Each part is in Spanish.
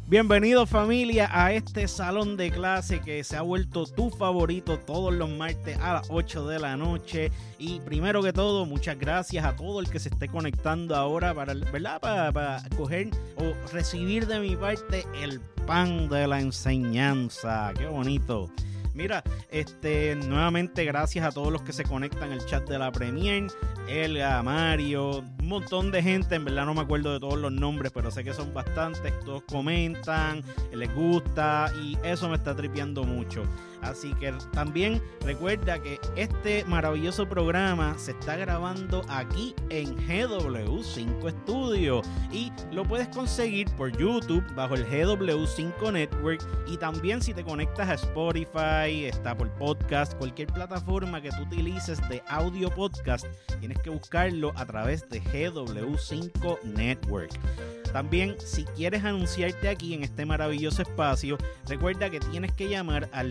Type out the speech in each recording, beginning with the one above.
Bienvenidos familia a este salón de clase que se ha vuelto tu favorito todos los martes a las 8 de la noche. Y primero que todo, muchas gracias a todo el que se esté conectando ahora para coger o recibir de mi parte el pan de la enseñanza. ¡Qué bonito! Mira, nuevamente gracias a todos los que se conectan al chat de la Premier, Elga, Mario, un montón de gente, en verdad no me acuerdo de todos los nombres, pero sé que son bastantes, todos comentan, les gusta y eso me está tripeando mucho. Así que también recuerda que este maravilloso programa se está grabando aquí en GW5 Studio y lo puedes conseguir por YouTube bajo el GW5 Network, y también si te conectas a Spotify, está por podcast, cualquier plataforma que tú utilices de audio podcast, tienes que buscarlo a través de GW5 Network. También, si quieres anunciarte aquí en este maravilloso espacio, recuerda que tienes que llamar al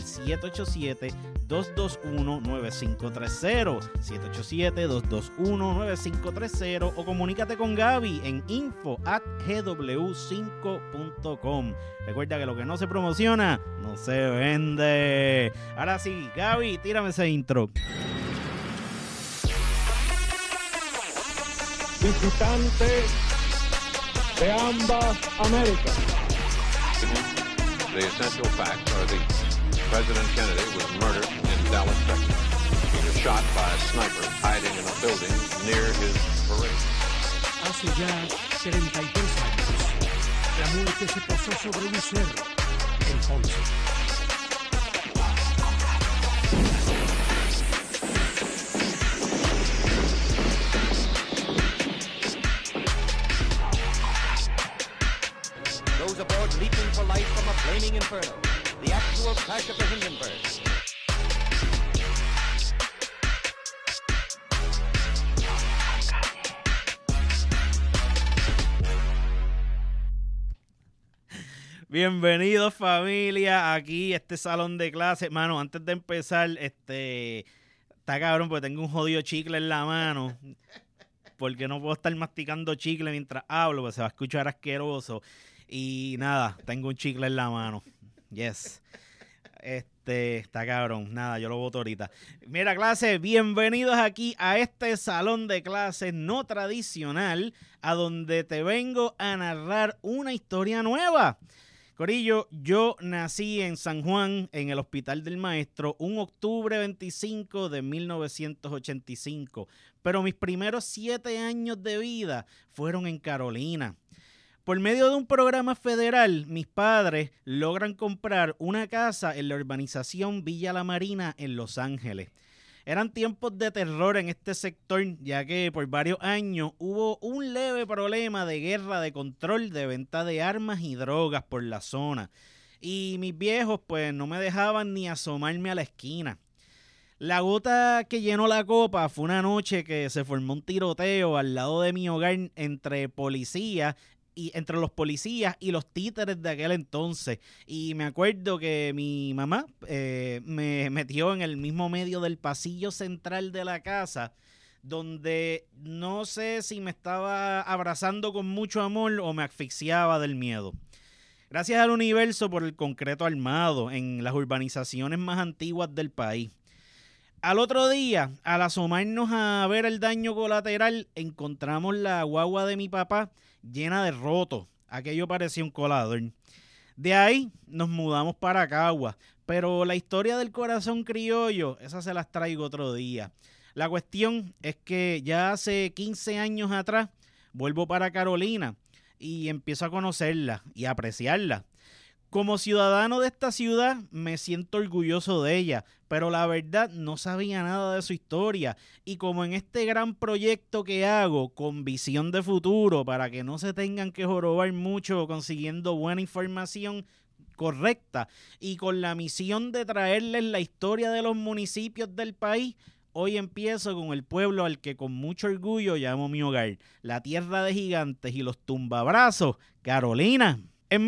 787-221-9530, 787-221-9530, o comunícate con Gaby en info@gw5.com. Recuerda que lo que no se promociona, no se vende. Ahora sí, Gaby, tírame ese intro. Visitante de ambas Américas. The essential facts are these. President Kennedy was murdered in Dallas, Texas. He was shot by a sniper hiding in a building near his parade. Hace ya 33 años, la muerte se posó sobre un cerro en Ponce. Those aboard leaping for life from a flaming inferno. The actual crash of the Hindenburg. Bienvenidos familia, aquí este salón de clase. Mano, antes de empezar, está cabrón porque tengo un jodido chicle en la mano, porque no puedo estar masticando chicle mientras hablo, porque se va a escuchar asqueroso. Y nada, tengo un chicle en la mano. Yes. Está cabrón. Nada, yo lo boto ahorita. Mira, clase, bienvenidos aquí a este salón de clases no tradicional, a donde te vengo a narrar una historia nueva. Corillo, yo nací en San Juan, en el Hospital del Maestro, un octubre 25 de 1985, pero mis primeros 7 años de vida fueron en Carolina. Por medio de un programa federal, mis padres logran comprar una casa en la urbanización Villa La Marina en Los Ángeles. Eran tiempos de terror en este sector, ya que por varios años hubo un leve problema de guerra de control de venta de armas y drogas por la zona. Y mis viejos pues no me dejaban ni asomarme a la esquina. La gota que llenó la copa fue una noche que se formó un tiroteo al lado de mi hogar entre los policías y los títeres de aquel entonces. Y me acuerdo que mi mamá me metió en el mismo medio del pasillo central de la casa, donde no sé si me estaba abrazando con mucho amor o me asfixiaba del miedo. Gracias al universo por el concreto armado en las urbanizaciones más antiguas del país. Al otro día, al asomarnos a ver el daño colateral, encontramos la guagua de mi papá llena de rotos. Aquello parecía un colador. De ahí nos mudamos para Caguas, pero la historia del corazón criollo, esa se las traigo otro día. La cuestión es que ya hace 15 años atrás vuelvo para Carolina y empiezo a conocerla y a apreciarla. Como ciudadano de esta ciudad me siento orgulloso de ella, pero la verdad no sabía nada de su historia, y como en este gran proyecto que hago con visión de futuro para que no se tengan que jorobar mucho consiguiendo buena información correcta y con la misión de traerles la historia de los municipios del país, hoy empiezo con el pueblo al que con mucho orgullo llamo mi hogar, la tierra de gigantes y los tumbabrazos, Carolina. En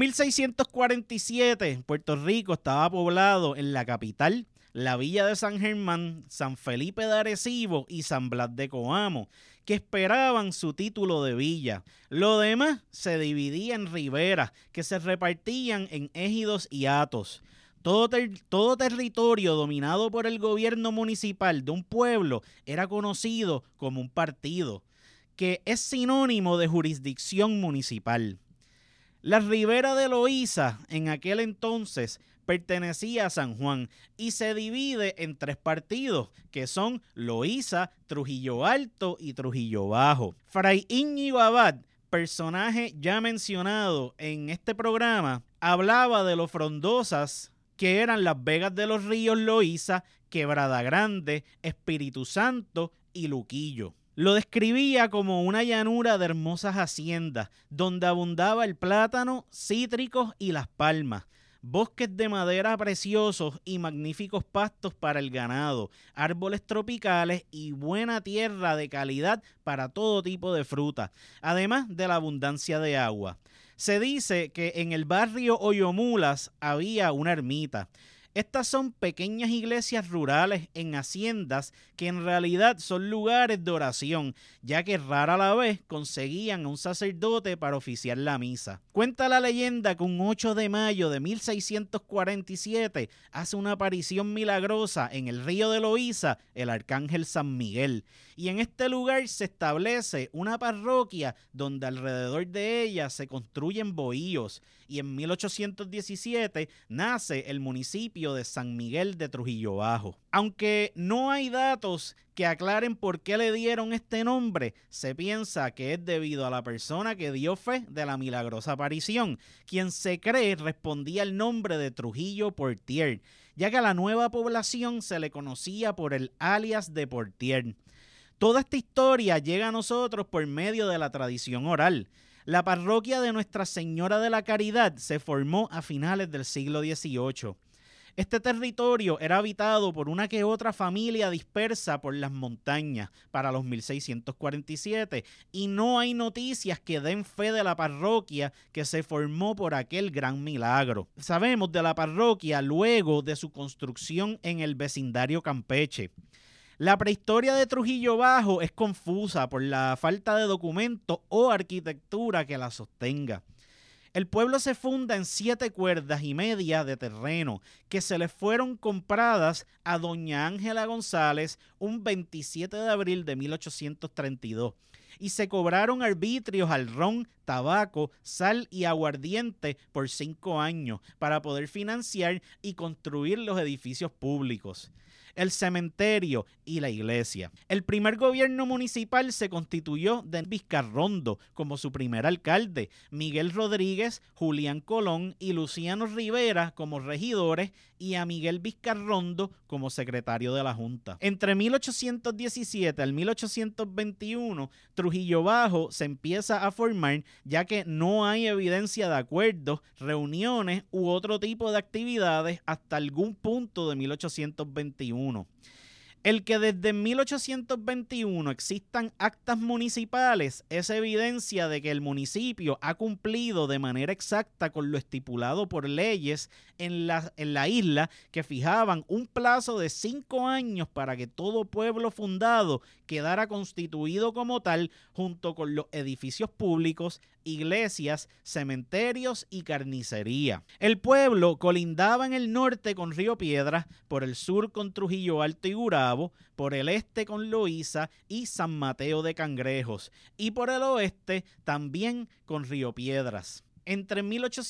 1647, Puerto Rico estaba poblado en la capital, la villa de San Germán, San Felipe de Arecibo y San Blas de Coamo, que esperaban su título de villa. Lo demás se dividía en riberas que se repartían en ejidos y hatos. Todo territorio dominado por el gobierno municipal de un pueblo era conocido como un partido, que es sinónimo de jurisdicción municipal. La ribera de Loíza en aquel entonces pertenecía a San Juan y se divide en 3 partidos, que son Loíza, Trujillo Alto y Trujillo Bajo. Fray Íñigo Abad, personaje ya mencionado en este programa, hablaba de lo frondosas que eran las vegas de los ríos Loíza, Quebrada Grande, Espíritu Santo y Luquillo. Lo describía como una llanura de hermosas haciendas, donde abundaba el plátano, cítricos y las palmas, bosques de madera preciosos y magníficos pastos para el ganado, árboles tropicales y buena tierra de calidad para todo tipo de fruta, además de la abundancia de agua. Se dice que en el barrio Hoyomulas había una ermita. Estas son pequeñas iglesias rurales en haciendas que en realidad son lugares de oración, ya que rara la vez conseguían a un sacerdote para oficiar la misa. Cuenta la leyenda que un 8 de mayo de 1647 hace una aparición milagrosa en el río de Loíza el arcángel San Miguel, y en este lugar se establece una parroquia donde alrededor de ella se construyen bohíos, y en 1817 nace el municipio de San Miguel de Trujillo Bajo. Aunque no hay datos que aclaren por qué le dieron este nombre, se piensa que es debido a la persona que dio fe de la milagrosa aparición, quien se cree respondía al nombre de Trujillo Portier, ya que a la nueva población se le conocía por el alias de Portier. Toda esta historia llega a nosotros por medio de la tradición oral. La parroquia de Nuestra Señora de la Caridad se formó a finales del siglo XVIII. Este territorio era habitado por una que otra familia dispersa por las montañas para los 1647 y no hay noticias que den fe de la parroquia que se formó por aquel gran milagro. Sabemos de la parroquia luego de su construcción en el vecindario Campeche. La prehistoria de Trujillo Bajo es confusa por la falta de documentos o arquitectura que la sostenga. El pueblo se funda en 7 cuerdas y media de terreno que se le fueron compradas a doña Ángela González un 27 de abril de 1832 y se cobraron arbitrios al ron, tabaco, sal y aguardiente por 5 años para poder financiar y construir los edificios públicos, el cementerio y la iglesia. El primer gobierno municipal se constituyó de Vizcarrondo como su primer alcalde, Miguel Rodríguez, Julián Colón y Luciano Rivera como regidores y a Miguel Vizcarrondo como secretario de la Junta. Entre 1817 al 1821, Trujillo Bajo se empieza a formar ya que no hay evidencia de acuerdos, reuniones u otro tipo de actividades hasta algún punto de 1821. El que desde 1821 existan actas municipales es evidencia de que el municipio ha cumplido de manera exacta con lo estipulado por leyes en la isla que fijaban un plazo de 5 años para que todo pueblo fundado quedara constituido como tal junto con los edificios públicos, iglesias, cementerios y carnicería. El pueblo colindaba en el norte con Río Piedras, por el sur con Trujillo Alto y Gurabo, por el este con Loíza y San Mateo de Cangrejos, y por el oeste también con Río Piedras. Entre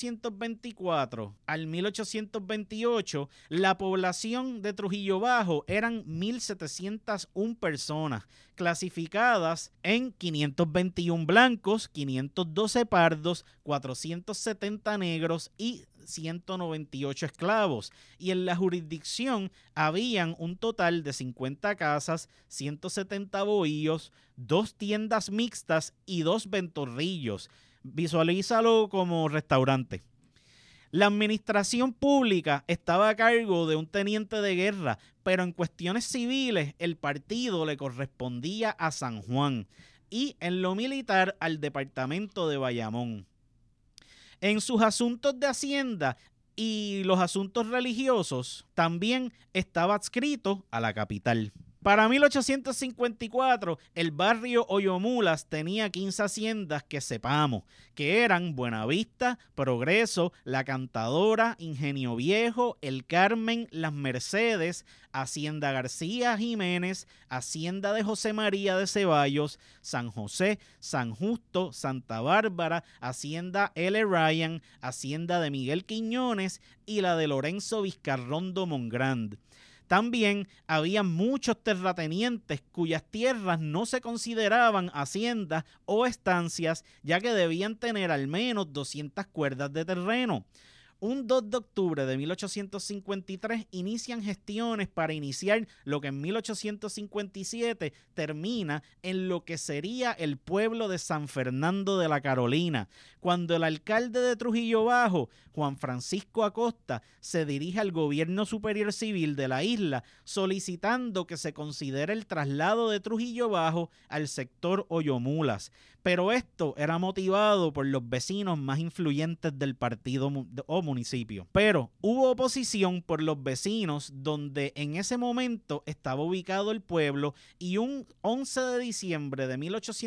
1824 al 1828, la población de Trujillo Bajo eran 1.701 personas, clasificadas en 521 blancos, 512 pardos, 470 negros y 198 esclavos, y en la jurisdicción habían un total de 50 casas, 170 bohíos, 2 tiendas mixtas y 2 ventorrillos. Visualízalo como restaurante. La administración pública estaba a cargo de un teniente de guerra, pero en cuestiones civiles el partido le correspondía a San Juan y en lo militar al departamento de Bayamón. En sus asuntos de hacienda y los asuntos religiosos también estaba adscrito a la capital. Para 1854, el barrio Hoyomulas tenía 15 haciendas que sepamos, que eran Buenavista, Progreso, La Cantadora, Ingenio Viejo, El Carmen, Las Mercedes, Hacienda García Jiménez, Hacienda de José María de Ceballos, San José, San Justo, Santa Bárbara, Hacienda L. Ryan, Hacienda de Miguel Quiñones y la de Lorenzo Vizcarrondo Mongrand. También había muchos terratenientes cuyas tierras no se consideraban haciendas o estancias, ya que debían tener al menos 200 cuerdas de terreno. Un 2 de octubre de 1853 inician gestiones para iniciar lo que en 1857 termina en lo que sería el pueblo de San Fernando de la Carolina, cuando el alcalde de Trujillo Bajo, Juan Francisco Acosta, se dirige al gobierno superior civil de la isla solicitando que se considere el traslado de Trujillo Bajo al sector Hoyomulas. Pero esto era motivado por los vecinos más influyentes del partido o municipio. Pero hubo oposición por los vecinos donde en ese momento estaba ubicado el pueblo y un 11 de diciembre de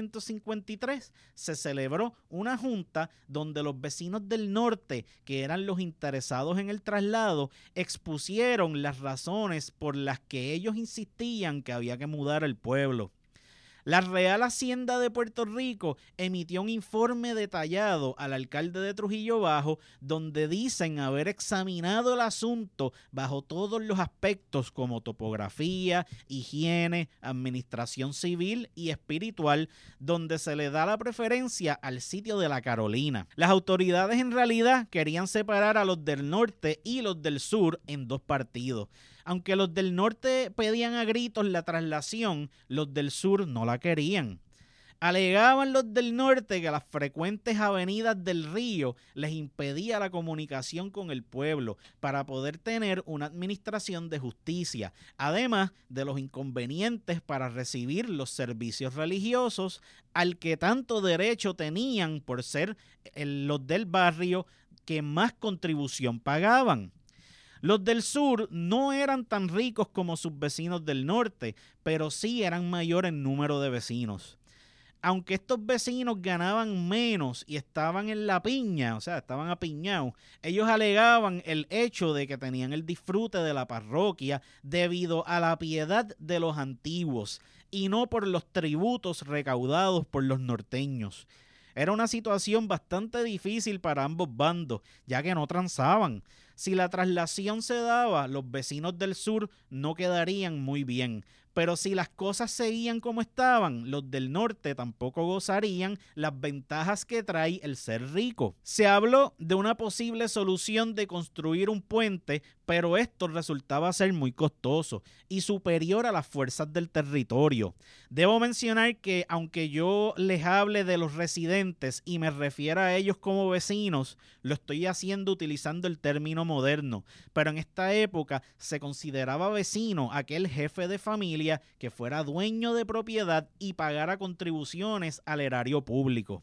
1853 se celebró una junta donde los vecinos del norte, que eran los interesados en el traslado, expusieron las razones por las que ellos insistían que había que mudar el pueblo. La Real Hacienda de Puerto Rico emitió un informe detallado al alcalde de Trujillo Bajo donde dicen haber examinado el asunto bajo todos los aspectos como topografía, higiene, administración civil y espiritual, donde se le da la preferencia al sitio de la Carolina. Las autoridades en realidad querían separar a los del norte y los del sur en dos partidos. Aunque los del norte pedían a gritos la traslación, los del sur no la querían. Alegaban los del norte que las frecuentes avenidas del río les impedía la comunicación con el pueblo para poder tener una administración de justicia, además de los inconvenientes para recibir los servicios religiosos al que tanto derecho tenían por ser los del barrio que más contribución pagaban. Los del sur no eran tan ricos como sus vecinos del norte, pero sí eran mayor en número de vecinos. Aunque estos vecinos ganaban menos y estaban en la piña, o sea, estaban apiñados, ellos alegaban el hecho de que tenían el disfrute de la parroquia debido a la piedad de los antiguos y no por los tributos recaudados por los norteños. Era una situación bastante difícil para ambos bandos, ya que no transaban. Si la traslación se daba, los vecinos del sur no quedarían muy bien, pero si las cosas seguían como estaban, los del norte tampoco gozarían las ventajas que trae el ser rico. Se habló de una posible solución de construir un puente, pero esto resultaba ser muy costoso y superior a las fuerzas del territorio. Debo mencionar que aunque yo les hable de los residentes y me refiera a ellos como vecinos, lo estoy haciendo utilizando el término moderno, pero en esta época se consideraba vecino aquel jefe de familia que fuera dueño de propiedad y pagara contribuciones al erario público.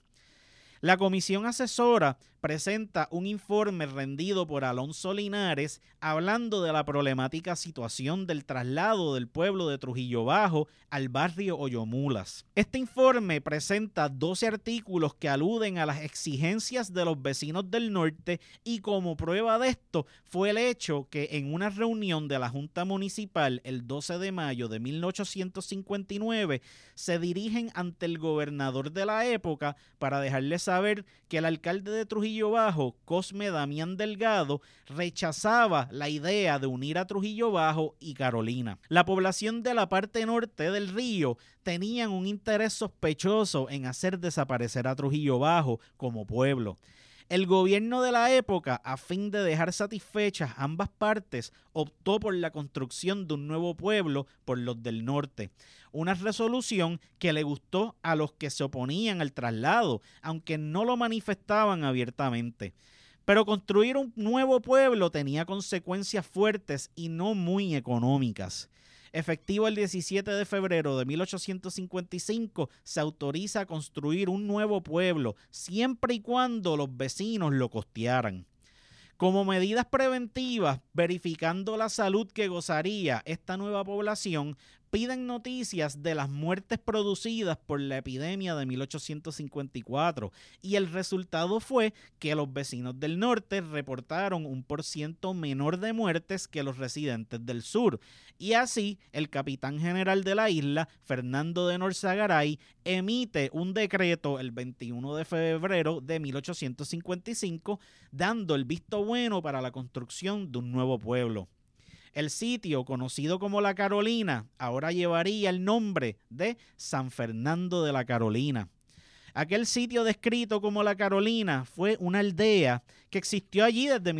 La comisión asesora presenta un informe rendido por Alonso Linares hablando de la problemática situación del traslado del pueblo de Trujillo Bajo al barrio Hoyomulas. Este informe presenta 12 artículos que aluden a las exigencias de los vecinos del norte y como prueba de esto fue el hecho que en una reunión de la Junta Municipal el 12 de mayo de 1859 se dirigen ante el gobernador de la época para dejarle saber que el alcalde de Trujillo Bajo, Cosme Damián Delgado, rechazaba la idea de unir a Trujillo Bajo y Carolina. La población de la parte norte del río tenían un interés sospechoso en hacer desaparecer a Trujillo Bajo como pueblo. El gobierno de la época, a fin de dejar satisfechas ambas partes, optó por la construcción de un nuevo pueblo por los del norte. Una resolución que le gustó a los que se oponían al traslado, aunque no lo manifestaban abiertamente. Pero construir un nuevo pueblo tenía consecuencias fuertes y no muy económicas. Efectivo el 17 de febrero de 1855, se autoriza a construir un nuevo pueblo, siempre y cuando los vecinos lo costearan. Como medidas preventivas, verificando la salud que gozaría esta nueva población, piden noticias de las muertes producidas por la epidemia de 1854 y el resultado fue que los vecinos del norte reportaron un % menor de muertes que los residentes del sur y así el capitán general de la isla, Fernando de Norzagaray, emite un decreto el 21 de febrero de 1855 dando el visto bueno para la construcción de un nuevo pueblo. El sitio, conocido como La Carolina, ahora llevaría el nombre de San Fernando de la Carolina. Aquel sitio descrito como La Carolina fue una aldea que existió allí desde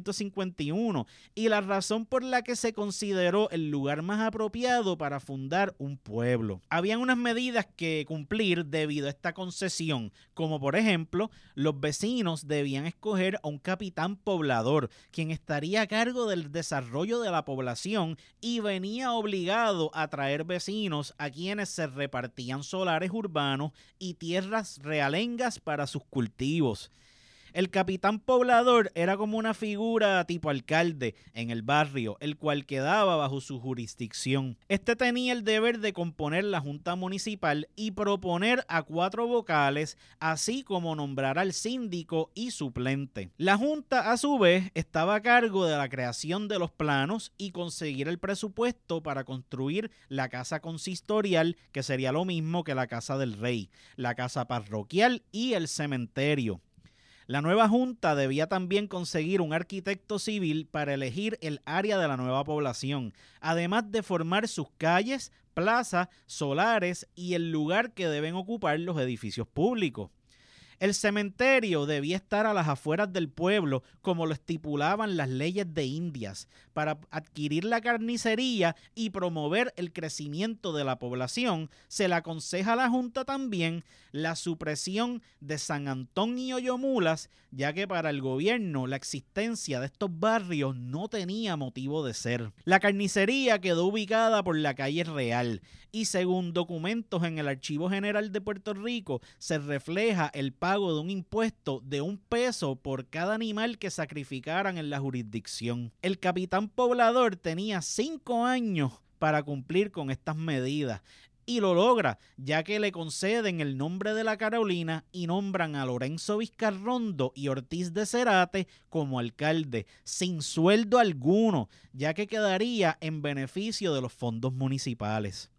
1851 y la razón por la que se consideró el lugar más apropiado para fundar un pueblo. Habían unas medidas que cumplir debido a esta concesión, como por ejemplo, los vecinos debían escoger a un capitán poblador, quien estaría a cargo del desarrollo de la población y venía obligado a traer vecinos a quienes se repartían solares urbanos y tierras realengas para sus cultivos. El capitán poblador era como una figura tipo alcalde en el barrio, el cual quedaba bajo su jurisdicción. Este tenía el deber de componer la junta municipal y proponer a 4 vocales, así como nombrar al síndico y suplente. La junta, a su vez, estaba a cargo de la creación de los planos y conseguir el presupuesto para construir la casa consistorial, que sería lo mismo que la casa del rey, la casa parroquial y el cementerio. La nueva junta debía también conseguir un arquitecto civil para elegir el área de la nueva población, además de formar sus calles, plazas, solares y el lugar que deben ocupar los edificios públicos. El cementerio debía estar a las afueras del pueblo, como lo estipulaban las leyes de Indias, para adquirir la carnicería y promover el crecimiento de la población. Se le aconseja a la Junta también la supresión de San Antón y Oyomulas, ya que para el gobierno la existencia de estos barrios no tenía motivo de ser. La carnicería quedó ubicada por la calle Real y según documentos en el Archivo General de Puerto Rico se refleja el pago de un impuesto de $1 por cada animal que sacrificaran en la jurisdicción. El capitán poblador tenía 5 años para cumplir con estas medidas y lo logra, ya que le conceden el nombre de la Carolina y nombran a Lorenzo Vizcarrondo y Ortiz de Cerate como alcalde, sin sueldo alguno, ya que quedaría en beneficio de los fondos municipales.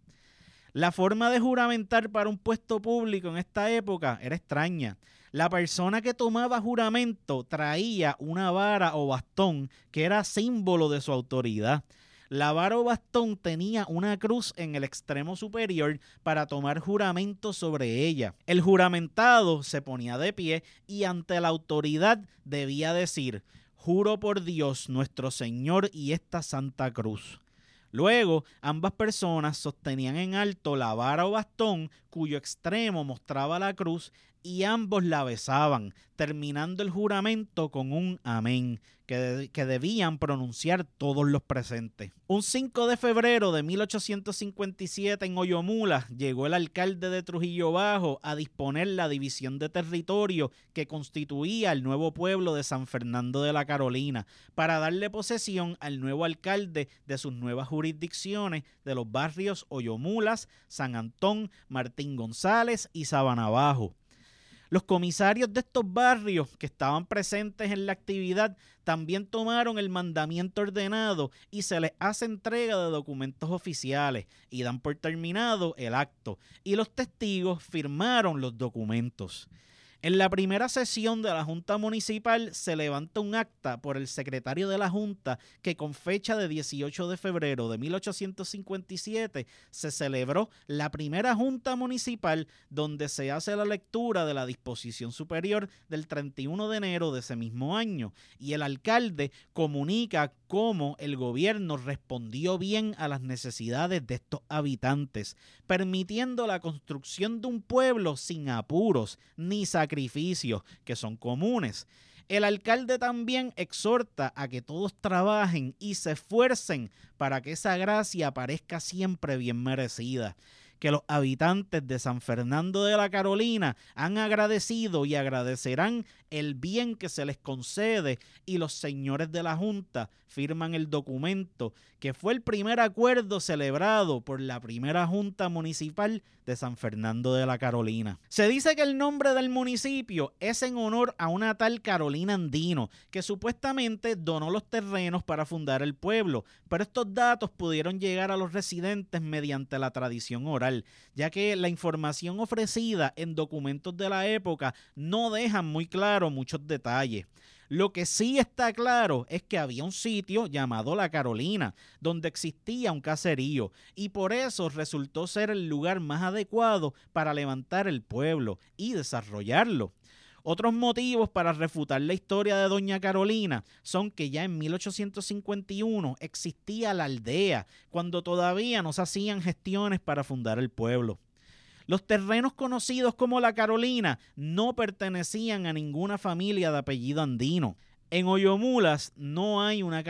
La forma de juramentar para un puesto público en esta época era extraña. La persona que tomaba juramento traía una vara o bastón que era símbolo de su autoridad. La vara o bastón tenía una cruz en el extremo superior para tomar juramento sobre ella. El juramentado se ponía de pie y ante la autoridad debía decir: «Juro por Dios nuestro Señor y esta Santa Cruz». Luego, ambas personas sostenían en alto la vara o bastón cuyo extremo mostraba la cruz y ambos la besaban, terminando el juramento con un amén, que debían pronunciar todos los presentes. Un 5 de febrero de 1857 en Oyomulas llegó el alcalde de Trujillo Bajo a disponer la división de territorio que constituía el nuevo pueblo de San Fernando de la Carolina para darle posesión al nuevo alcalde de sus nuevas jurisdicciones de los barrios Oyomulas, San Antón, Martín González y Sabana Bajo. Los comisarios de estos barrios que estaban presentes en la actividad también tomaron el mandamiento ordenado y se les hace entrega de documentos oficiales y dan por terminado el acto y los testigos firmaron los documentos. En la primera sesión de la Junta Municipal se levanta un acta por el secretario de la Junta que con fecha de 18 de febrero de 1857 se celebró la primera Junta Municipal donde se hace la lectura de la disposición superior del 31 de enero de ese mismo año y el alcalde comunica cómo el gobierno respondió bien a las necesidades de estos habitantes, permitiendo la construcción de un pueblo sin apuros ni sacrificios que son comunes. El alcalde también exhorta a que todos trabajen y se esfuercen para que esa gracia parezca siempre bien merecida, que los habitantes de San Fernando de la Carolina han agradecido y agradecerán el bien que se les concede, y los señores de la Junta firman el documento que fue el primer acuerdo celebrado por la primera Junta Municipal de San Fernando de la Carolina. Se dice que el nombre del municipio es en honor a una tal Carolina Andino, que supuestamente donó los terrenos para fundar el pueblo, pero estos datos pudieron llegar a los residentes mediante la tradición oral, ya que la información ofrecida en documentos de la época no dejan muy claro muchos detalles. Lo que sí está claro es que había un sitio llamado La Carolina, donde existía un caserío, y por eso resultó ser el lugar más adecuado para levantar el pueblo y desarrollarlo. Otros motivos para refutar la historia de Doña Carolina son que ya en 1851 existía la aldea, cuando todavía no se hacían gestiones para fundar el pueblo. Los terrenos conocidos como La Carolina no pertenecían a ninguna familia de apellido Andino. En Oyomulas no hay una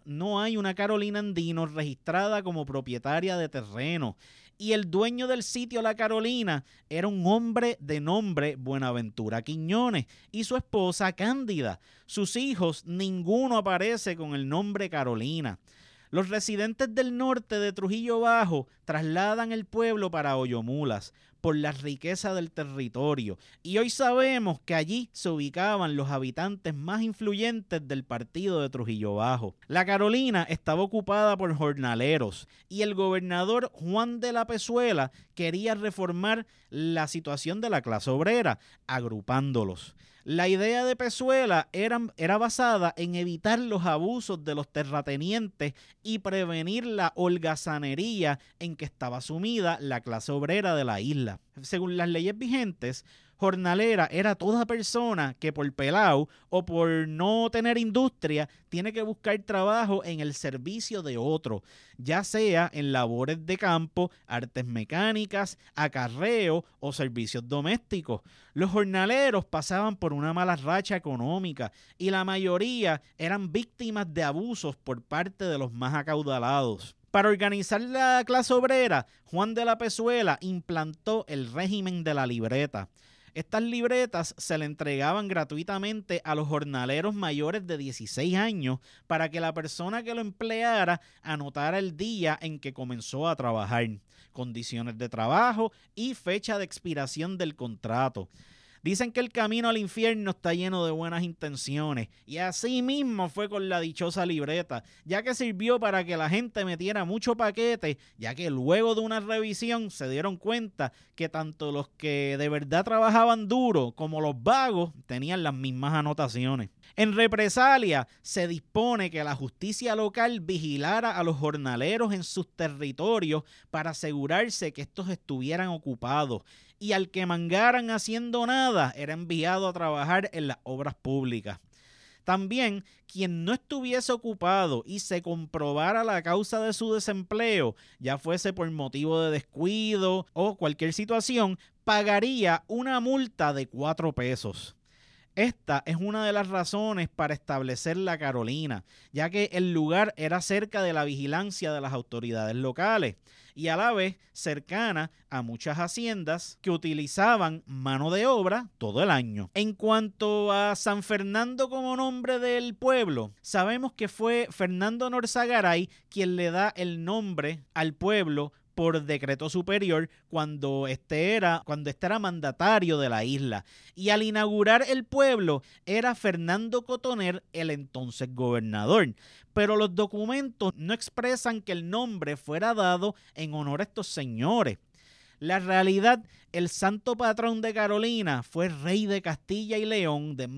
Carolina Andino registrada como propietaria de terreno, y el dueño del sitio La Carolina era un hombre de nombre Buenaventura Quiñones y su esposa Cándida. Sus hijos, ninguno aparece con el nombre Carolina. Los residentes del norte de Trujillo Bajo trasladan el pueblo para Oyomulas por la riqueza del territorio, y hoy sabemos que allí se ubicaban los habitantes más influyentes del partido de Trujillo Bajo. La Carolina estaba ocupada por jornaleros, y el gobernador Juan de la Pezuela quería reformar la situación de la clase obrera, agrupándolos. La idea de Pezuela era basada en evitar los abusos de los terratenientes y prevenir la holgazanería en que estaba sumida la clase obrera de la isla. Según las leyes vigentes, jornalera era toda persona que por pelao o por no tener industria tiene que buscar trabajo en el servicio de otro, ya sea en labores de campo, artes mecánicas, acarreo o servicios domésticos. Los jornaleros pasaban por una mala racha económica y la mayoría eran víctimas de abusos por parte de los más acaudalados. Para organizar la clase obrera, Juan de la Pezuela implantó el régimen de la libreta. Estas libretas se le entregaban gratuitamente a los jornaleros mayores de 16 años para que la persona que lo empleara anotara el día en que comenzó a trabajar, condiciones de trabajo y fecha de expiración del contrato. Dicen que el camino al infierno está lleno de buenas intenciones, y así mismo fue con la dichosa libreta, ya que sirvió para que la gente metiera mucho paquete, ya que luego de una revisión se dieron cuenta que tanto los que de verdad trabajaban duro como los vagos tenían las mismas anotaciones. En represalia, se dispone que la justicia local vigilara a los jornaleros en sus territorios para asegurarse que estos estuvieran ocupados, y al que mangaran haciendo nada era enviado a trabajar en las obras públicas. También, quien no estuviese ocupado y se comprobara la causa de su desempleo, ya fuese por motivo de descuido o cualquier situación, pagaría una multa de 4 pesos. Esta es una de las razones para establecer la Carolina, ya que el lugar era cerca de la vigilancia de las autoridades locales y a la vez cercana a muchas haciendas que utilizaban mano de obra todo el año. En cuanto a San Fernando como nombre del pueblo, sabemos que fue Fernando Norzagaray quien le da el nombre al pueblo por decreto superior cuando este era mandatario de la isla, y al inaugurar el pueblo era Fernando Cotoner el entonces gobernador, pero los documentos no expresan que el nombre fuera dado en honor a estos señores. La realidad, el santo patrón de Carolina fue rey de Castilla y León de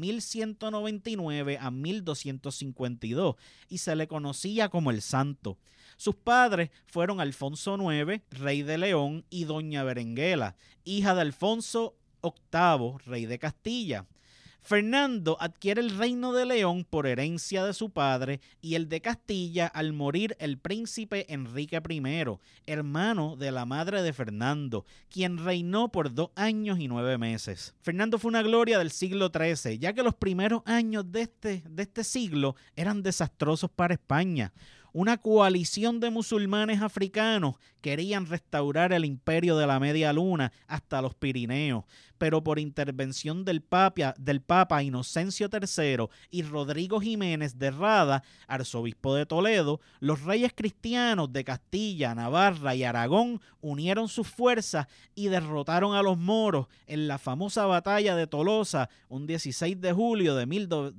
1199 a 1252 y se le conocía como el Santo. Sus padres fueron Alfonso IX, rey de León, y doña Berenguela, hija de Alfonso VIII, rey de Castilla. Fernando adquiere el reino de León por herencia de su padre y el de Castilla al morir el príncipe Enrique I, hermano de la madre de Fernando, quien reinó por 2 años y 9 meses. Fernando fue una gloria del siglo XIII, ya que los primeros años de este siglo eran desastrosos para España. una coalición de musulmanes africanos querían restaurar el imperio de la Media Luna hasta los Pirineos, pero por intervención del Papa Inocencio III y Rodrigo Jiménez de Rada, arzobispo de Toledo, los reyes cristianos de Castilla, Navarra y Aragón unieron sus fuerzas y derrotaron a los moros en la famosa batalla de Tolosa un 16 de julio de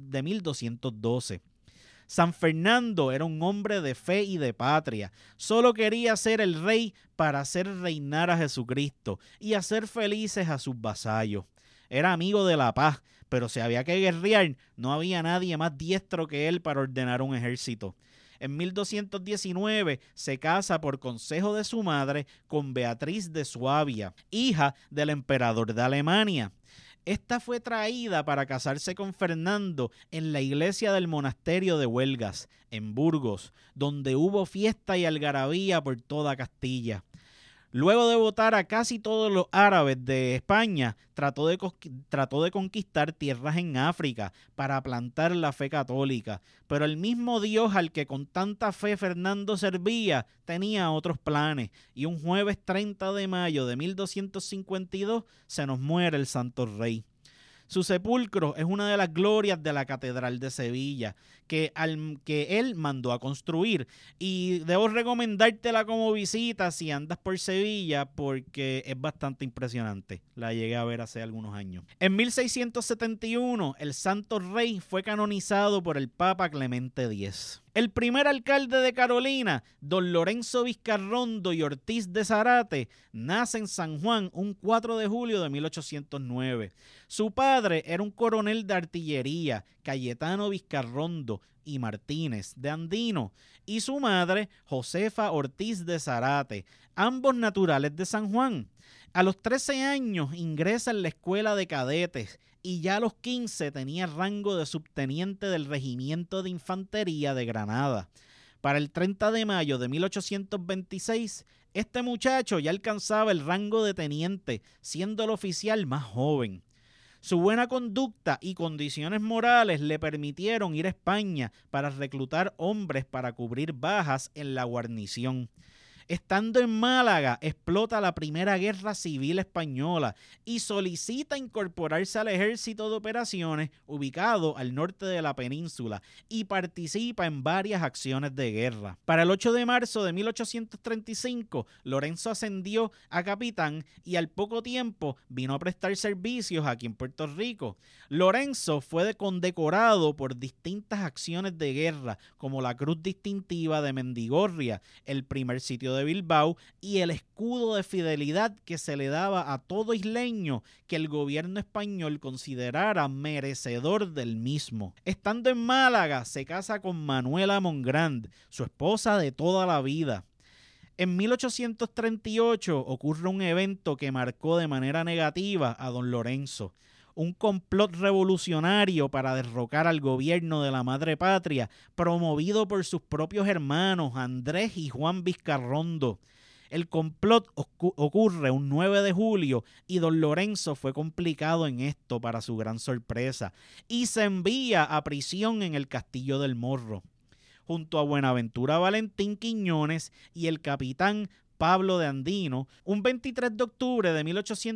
1212. San Fernando era un hombre de fe y de patria. Solo quería ser el rey para hacer reinar a Jesucristo y hacer felices a sus vasallos. Era amigo de la paz, pero si había que guerrear, no había nadie más diestro que él para ordenar un ejército. En 1219 se casa por consejo de su madre con Beatriz de Suabia, hija del emperador de Alemania. Esta fue traída para casarse con Fernando en la iglesia del monasterio de Huelgas, en Burgos, donde hubo fiesta y algarabía por toda Castilla. Luego de votar a casi todos los árabes de España, trató de conquistar tierras en África para plantar la fe católica, pero el mismo Dios al que con tanta fe Fernando servía tenía otros planes, y un jueves 30 de mayo de 1252 se nos muere el Santo Rey. Su sepulcro es una de las glorias de la Catedral de Sevilla, que él mandó a construir. Y debo recomendártela como visita si andas por Sevilla, porque es bastante impresionante. La llegué a ver hace algunos años. En 1671, el Santo Rey fue canonizado por el Papa Clemente X. El primer alcalde de Carolina, don Lorenzo Vizcarrondo y Ortiz de Zárate, nace en San Juan un 4 de julio de 1809. Su padre era un coronel de artillería, Cayetano Vizcarrondo y Martínez de Andino, y su madre, Josefa Ortiz de Zárate, ambos naturales de San Juan. A los 13 años ingresa en la escuela de cadetes y ya a los 15 tenía rango de subteniente del Regimiento de Infantería de Granada. Para el 30 de mayo de 1826, este muchacho ya alcanzaba el rango de teniente, siendo el oficial más joven. Su buena conducta y condiciones morales le permitieron ir a España para reclutar hombres para cubrir bajas en la guarnición. Estando en Málaga, explota la Primera Guerra Civil Española y solicita incorporarse al Ejército de Operaciones ubicado al norte de la península y participa en varias acciones de guerra. Para el 8 de marzo de 1835, Lorenzo ascendió a capitán y al poco tiempo vino a prestar servicios aquí en Puerto Rico. Lorenzo fue condecorado por distintas acciones de guerra, como la Cruz Distintiva de Mendigorria, el primer sitio de Bilbao y el escudo de fidelidad que se le daba a todo isleño que el gobierno español considerara merecedor del mismo. Estando en Málaga, se casa con Manuela Mongrand, su esposa de toda la vida. En 1838 ocurre un evento que marcó de manera negativa a don Lorenzo. Un complot revolucionario para derrocar al gobierno de la madre patria, promovido por sus propios hermanos Andrés y Juan Vizcarrondo. El complot ocurre un 9 de julio y don Lorenzo fue complicado en esto para su gran sorpresa y se envía a prisión en el Castillo del Morro. Junto a Buenaventura Valentín Quiñones y el capitán Pablo de Andino, un 23 de octubre de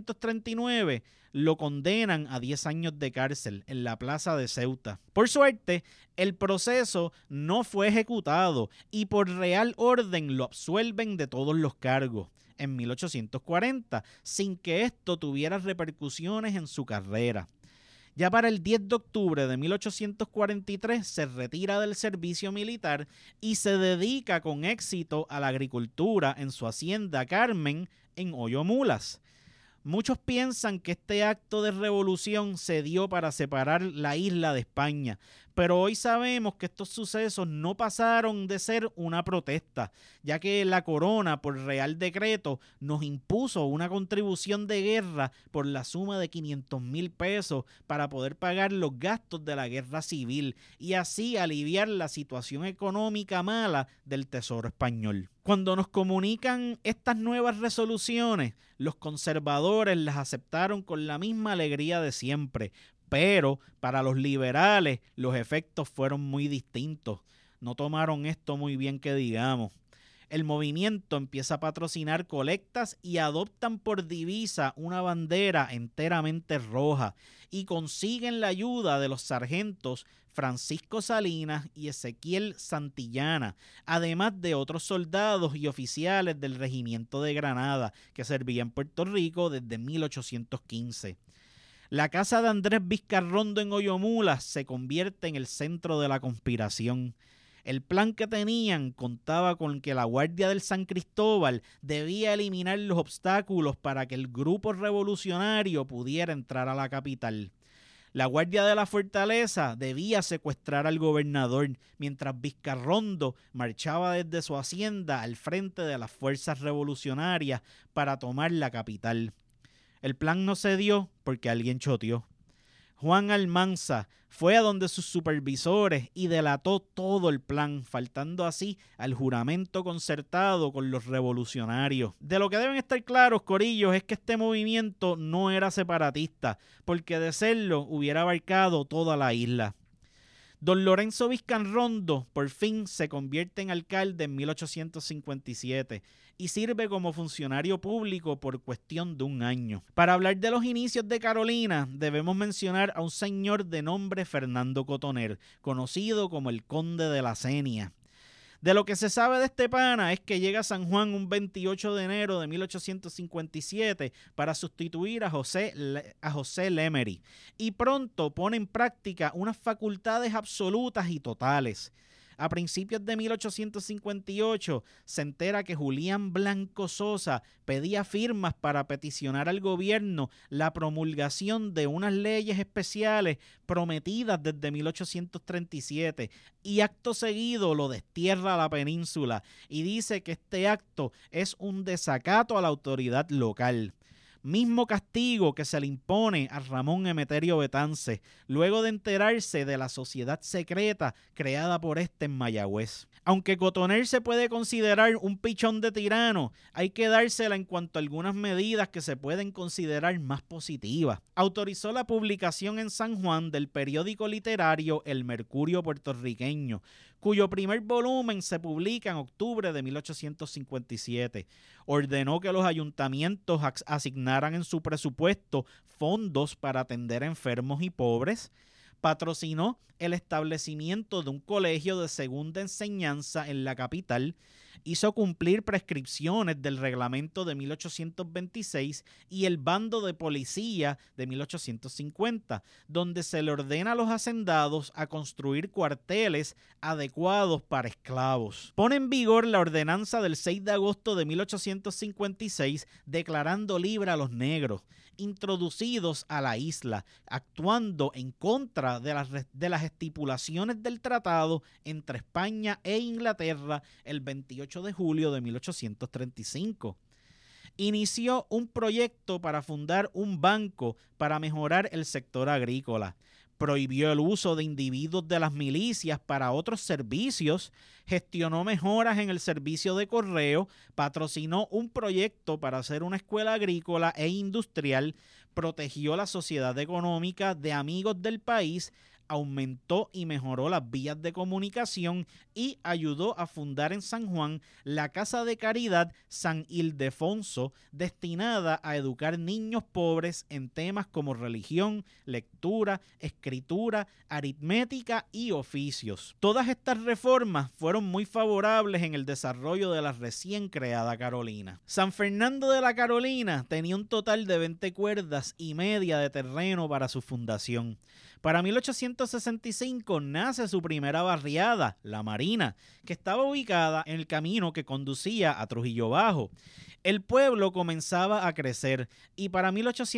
1839 lo condenan a 10 años de cárcel en la plaza de Ceuta. Por suerte, el proceso no fue ejecutado y por real orden lo absuelven de todos los cargos en 1840, sin que esto tuviera repercusiones en su carrera. Ya para el 10 de octubre de 1843 se retira del servicio militar y se dedica con éxito a la agricultura en su hacienda Carmen en Hoyo Mulas. Muchos piensan que este acto de revolución se dio para separar la isla de España, pero hoy sabemos que estos sucesos no pasaron de ser una protesta, ya que la corona por real decreto nos impuso una contribución de guerra por la suma de 500,000 pesos para poder pagar los gastos de la guerra civil y así aliviar la situación económica mala del Tesoro español. Cuando nos comunican estas nuevas resoluciones, los conservadores las aceptaron con la misma alegría de siempre, pero para los liberales los efectos fueron muy distintos. no tomaron esto muy bien que digamos. El movimiento empieza a patrocinar colectas y adoptan por divisa una bandera enteramente roja y consiguen la ayuda de los sargentos Francisco Salinas y Ezequiel Santillana, además de otros soldados y oficiales del Regimiento de Granada que servían en Puerto Rico desde 1815. La casa de Andrés Vizcarrondo en Oyomula se convierte en el centro de la conspiración. El plan que tenían contaba con que la Guardia del San Cristóbal debía eliminar los obstáculos para que el grupo revolucionario pudiera entrar a la capital. La Guardia de la Fortaleza debía secuestrar al gobernador, mientras Vizcarrondo marchaba desde su hacienda al frente de las fuerzas revolucionarias para tomar la capital. El plan no se dio porque alguien choteó. Juan Almanza fue a donde sus supervisores y delató todo el plan, faltando así al juramento concertado con los revolucionarios. De lo que deben estar claros, corillos, es que este movimiento no era separatista, porque de serlo hubiera abarcado toda la isla. Don Lorenzo Vizcarrondo por fin se convierte en alcalde en 1857 y sirve como funcionario público por cuestión de un año. Para hablar de los inicios de Carolina, debemos mencionar a un señor de nombre Fernando Cotoner, conocido como el Conde de la Cenia. De lo que se sabe de este pana es que llega a San Juan un 28 de enero de 1857 para sustituir a José Lemery y pronto pone en práctica unas facultades absolutas y totales. A principios de 1858 se entera que Julián Blanco Sosa pedía firmas para peticionar al gobierno la promulgación de unas leyes especiales prometidas desde 1837 y acto seguido lo destierra a la península y dice que este acto es un desacato a la autoridad local. Mismo castigo que se le impone a Ramón Emeterio Betance, luego de enterarse de la sociedad secreta creada por este en Mayagüez. Aunque Cotoner se puede considerar un pichón de tirano, hay que dársela en cuanto a algunas medidas que se pueden considerar más positivas. Autorizó la publicación en San Juan del periódico literario El Mercurio Puertorriqueño, cuyo primer volumen se publica en octubre de 1857. Ordenó que los ayuntamientos asignaran en su presupuesto fondos para atender a enfermos y pobres. Patrocinó el establecimiento de un colegio de segunda enseñanza en la capital, hizo cumplir prescripciones del reglamento de 1826 y el bando de policía de 1850, donde se le ordena a los hacendados a construir cuarteles adecuados para esclavos. Pone en vigor la ordenanza del 6 de agosto de 1856 declarando libre a los negros introducidos a la isla, actuando en contra de las estipulaciones del tratado entre España e Inglaterra el 28 de julio de 1835. Inició un proyecto para fundar un banco para mejorar el sector agrícola. Prohibió el uso de individuos de las milicias para otros servicios, gestionó mejoras en el servicio de correo, patrocinó un proyecto para hacer una escuela agrícola e industrial, protegió la sociedad económica de amigos del país, aumentó y mejoró las vías de comunicación y ayudó a fundar en San Juan la Casa de Caridad San Ildefonso, destinada a educar niños pobres en temas como religión, lectura, escritura, aritmética y oficios. Todas estas reformas fueron muy favorables en el desarrollo de la recién creada Carolina. San Fernando de la Carolina tenía un total de 20 cuerdas y media de terreno para su fundación. Para 1865 nace su primera barriada, La Marina, que estaba ubicada en el camino que conducía a Trujillo Bajo. El pueblo comenzaba a crecer y para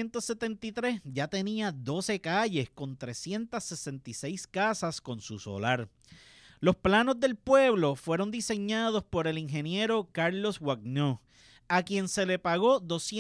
1873 ya tenía 12 calles con 366 casas con su solar. Los planos del pueblo fueron diseñados por el ingeniero Carlos Wagneau, a quien se le pagó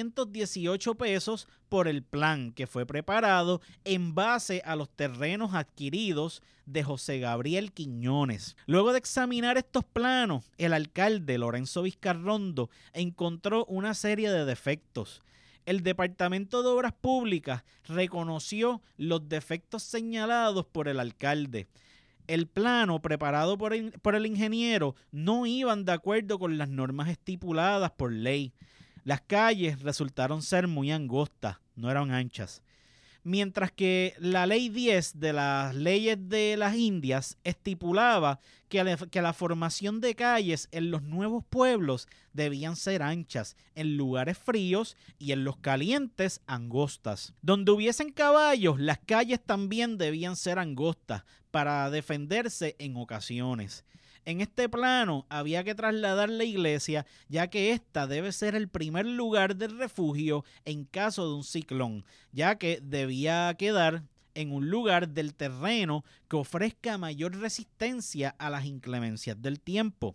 218 pesos por el plan que fue preparado en base a los terrenos adquiridos de José Gabriel Quiñones. Luego de examinar estos planos, el alcalde Lorenzo Vizcarrondo encontró una serie de defectos. El Departamento de Obras Públicas reconoció los defectos señalados por el alcalde. el plano preparado por el ingeniero no iban de acuerdo con las normas estipuladas por ley. Las calles resultaron ser muy angostas, no eran anchas. Mientras que la Ley 10 de las leyes de las Indias estipulaba que la formación de calles en los nuevos pueblos debían ser anchas, en lugares fríos y en los calientes angostas. Donde hubiesen caballos, las calles también debían ser angostas para defenderse en ocasiones. En este plano había que trasladar la iglesia, ya que esta debe ser el primer lugar de refugio en caso de un ciclón, ya que debía quedar en un lugar del terreno que ofrezca mayor resistencia a las inclemencias del tiempo.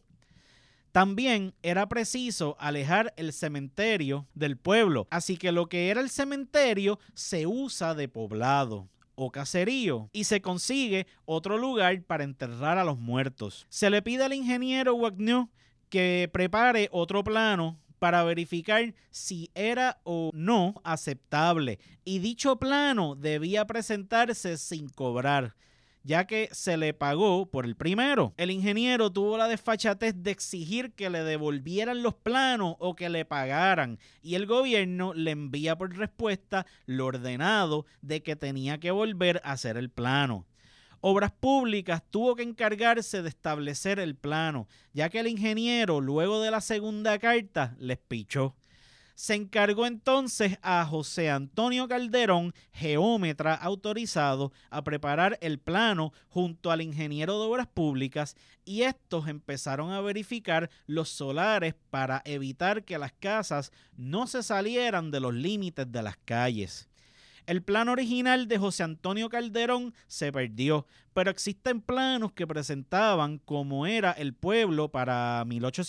También era preciso alejar el cementerio del pueblo, así que lo que era el cementerio se usa de poblado o caserío y se consigue otro lugar para enterrar a los muertos. Se le pide al ingeniero Wagner que prepare otro plano para verificar si era o no aceptable, y dicho plano debía presentarse sin cobrar, ya que se le pagó por el primero. El ingeniero tuvo la desfachatez de exigir que le devolvieran los planos o que le pagaran, y el gobierno le envía por respuesta lo ordenado de que tenía que volver a hacer el plano. Obras Públicas tuvo que encargarse de establecer el plano, ya que el ingeniero, luego de la segunda carta, les pichó. Se encargó entonces a José Antonio Calderón, geómetra autorizado, a preparar el plano junto al ingeniero de Obras Públicas, y estos empezaron a verificar los solares para evitar que las casas no se salieran de los límites de las calles. El plano original de José Antonio Calderón se perdió, pero existen planos que presentaban cómo era el pueblo para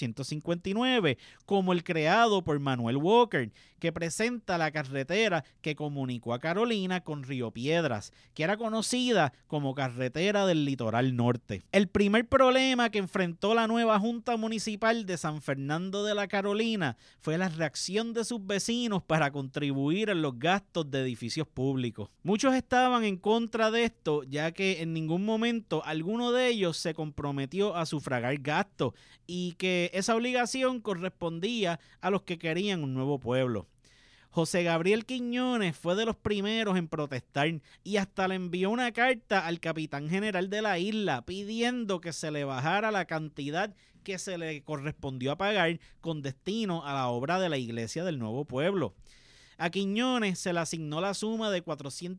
1859, como el creado por Manuel Walker, que presenta la carretera que comunicó a Carolina con Río Piedras, que era conocida como Carretera del Litoral Norte. El primer problema que enfrentó la nueva Junta Municipal de San Fernando de la Carolina fue la reacción de sus vecinos para contribuir en los gastos de edificios públicos. Muchos estaban en contra de esto, ya que en ningún momento alguno de ellos se comprometió a sufragar gastos y que esa obligación correspondía a los que querían un nuevo pueblo. José Gabriel Quiñones fue de los primeros en protestar y hasta le envió una carta al capitán general de la isla pidiendo que se le bajara la cantidad que se le correspondió a pagar con destino a la obra de la iglesia del nuevo pueblo. A Quiñones se le asignó la suma de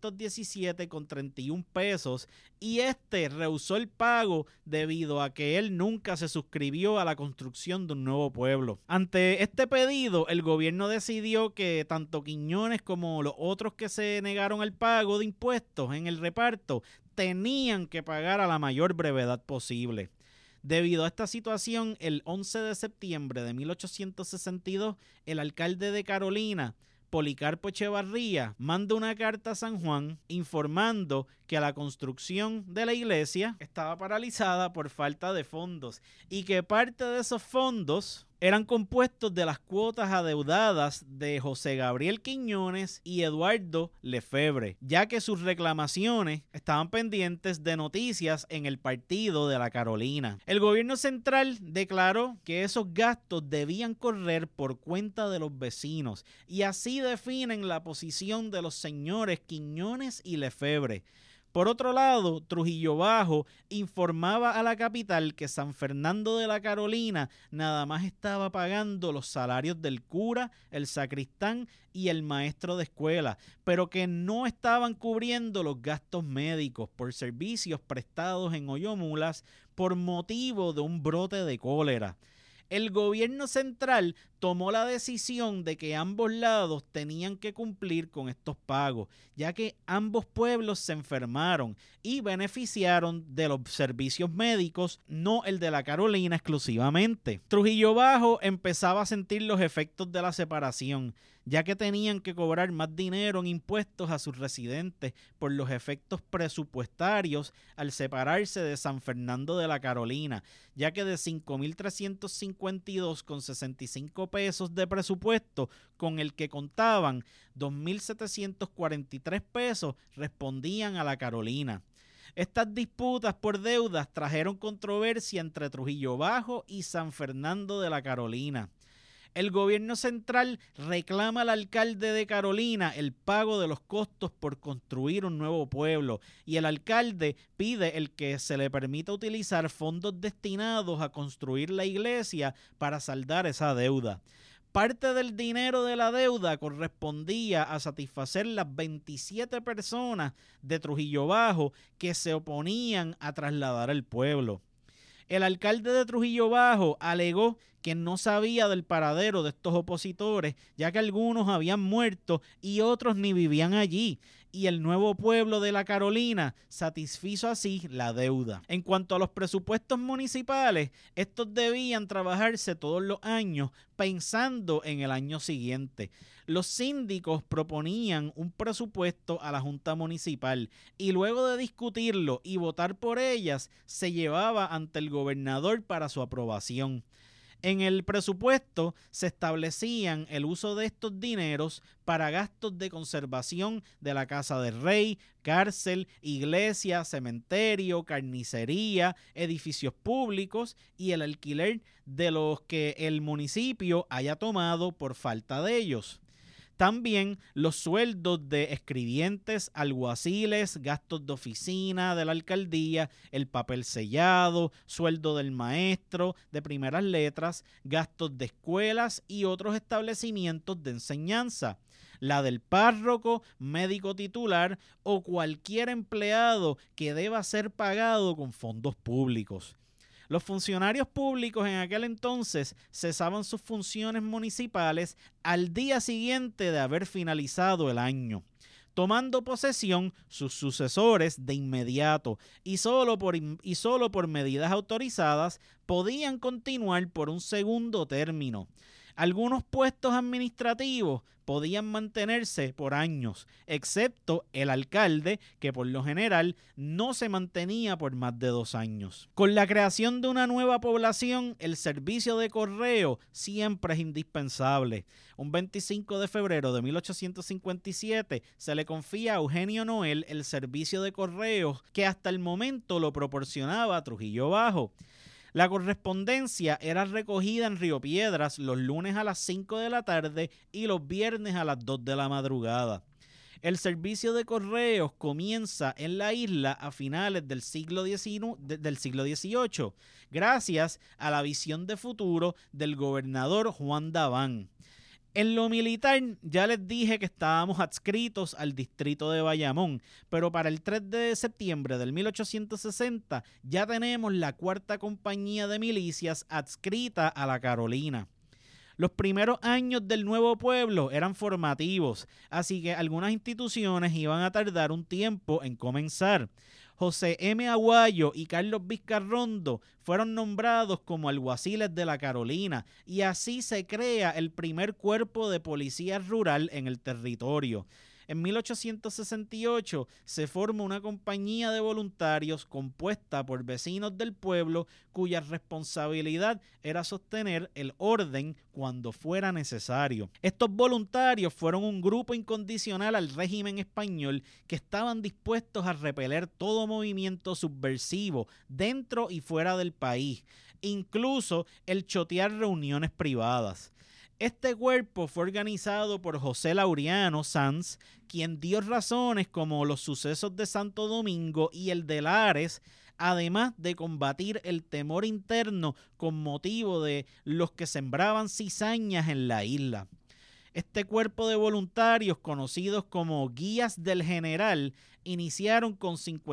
417,31 pesos y este rehusó el pago debido a que él nunca se suscribió a la construcción de un nuevo pueblo. Ante este pedido, el gobierno decidió que tanto Quiñones como los otros que se negaron al pago de impuestos en el reparto tenían que pagar a la mayor brevedad posible. Debido a esta situación, el 11 de septiembre de 1862, el alcalde de Carolina, Policarpo Echevarría, manda una carta a San Juan informando que la construcción de la iglesia estaba paralizada por falta de fondos y que parte de esos fondos eran compuestos de las cuotas adeudadas de José Gabriel Quiñones y Eduardo Lefebvre, ya que sus reclamaciones estaban pendientes de noticias en el partido de la Carolina. El gobierno central declaró que esos gastos debían correr por cuenta de los vecinos y así definen la posición de los señores Quiñones y Lefebvre. Por otro lado, Trujillo Bajo informaba a la capital que San Fernando de la Carolina nada más estaba pagando los salarios del cura, el sacristán y el maestro de escuela, pero que no estaban cubriendo los gastos médicos por servicios prestados en Hoyomulas por motivo de un brote de cólera. El gobierno central tomó la decisión de que ambos lados tenían que cumplir con estos pagos, ya que ambos pueblos se enfermaron y beneficiaron de los servicios médicos, no el de la Carolina exclusivamente. Trujillo Bajo empezaba a sentir los efectos de la separación, ya que tenían que cobrar más dinero en impuestos a sus residentes por los efectos presupuestarios al separarse de San Fernando de la Carolina, ya que de 5,352,65 pesos de presupuesto con el que contaban, 2,743 pesos respondían a la Carolina. Estas disputas por deudas trajeron controversia entre Trujillo Bajo y San Fernando de la Carolina. El gobierno central reclama al alcalde de Carolina el pago de los costos por construir un nuevo pueblo y el alcalde pide el que se le permita utilizar fondos destinados a construir la iglesia para saldar esa deuda. Parte del dinero de la deuda correspondía a satisfacer las 27 personas de Trujillo Bajo que se oponían a trasladar el pueblo. El alcalde de Trujillo Bajo alegó que no sabía del paradero de estos opositores, ya que algunos habían muerto y otros ni vivían allí, y el nuevo pueblo de la Carolina satisfizo así la deuda. En cuanto a los presupuestos municipales, estos debían trabajarse todos los años pensando en el año siguiente. Los síndicos proponían un presupuesto a la Junta Municipal y luego de discutirlo y votar por ellas, se llevaba ante el gobernador para su aprobación. En el presupuesto se establecían el uso de estos dineros para gastos de conservación de la Casa del Rey, cárcel, iglesia, cementerio, carnicería, edificios públicos y el alquiler de los que el municipio haya tomado por falta de ellos. También los sueldos de escribientes, alguaciles, gastos de oficina de la alcaldía, el papel sellado, sueldo del maestro de primeras letras, gastos de escuelas y otros establecimientos de enseñanza, la del párroco, médico titular o cualquier empleado que deba ser pagado con fondos públicos. Los funcionarios públicos en aquel entonces cesaban sus funciones municipales al día siguiente de haber finalizado el año, tomando posesión sus sucesores de inmediato y solo por medidas autorizadas podían continuar por un segundo término. Algunos puestos administrativos podían mantenerse por años, excepto el alcalde, que por lo general no se mantenía por más de 2 años. Con la creación de una nueva población, el servicio de correo siempre es indispensable. Un 25 de febrero de 1857 se le confía a Eugenio Noel el servicio de correos que hasta el momento lo proporcionaba Trujillo Bajo. La correspondencia era recogida en Río Piedras los lunes a las 5 de la tarde y los viernes a las 2 de la madrugada. El servicio de correos comienza en la isla a finales del siglo XVIII, gracias a la visión de futuro del gobernador Juan Daván. En lo militar, ya les dije que estábamos adscritos al distrito de Bayamón, pero para el 3 de septiembre del 1860 ya tenemos la 4ª compañía de milicias adscrita a la Carolina. Los primeros años del nuevo pueblo eran formativos, así que algunas instituciones iban a tardar un tiempo en comenzar. José M. Aguayo y Carlos Vizcarrondo fueron nombrados como alguaciles de la Carolina y así se crea el primer cuerpo de policía rural en el territorio. En 1868 se forma una compañía de voluntarios compuesta por vecinos del pueblo cuya responsabilidad era sostener el orden cuando fuera necesario. Estos voluntarios fueron un grupo incondicional al régimen español que estaban dispuestos a repeler todo movimiento subversivo dentro y fuera del país, incluso el chotear reuniones privadas. Este cuerpo fue organizado por José Laureano Sanz, quien dio razones como los sucesos de Santo Domingo y el de Lares, además de combatir el temor interno con motivo de los que sembraban cizañas en la isla. Este cuerpo de voluntarios, conocidos como Guías del General, iniciaron con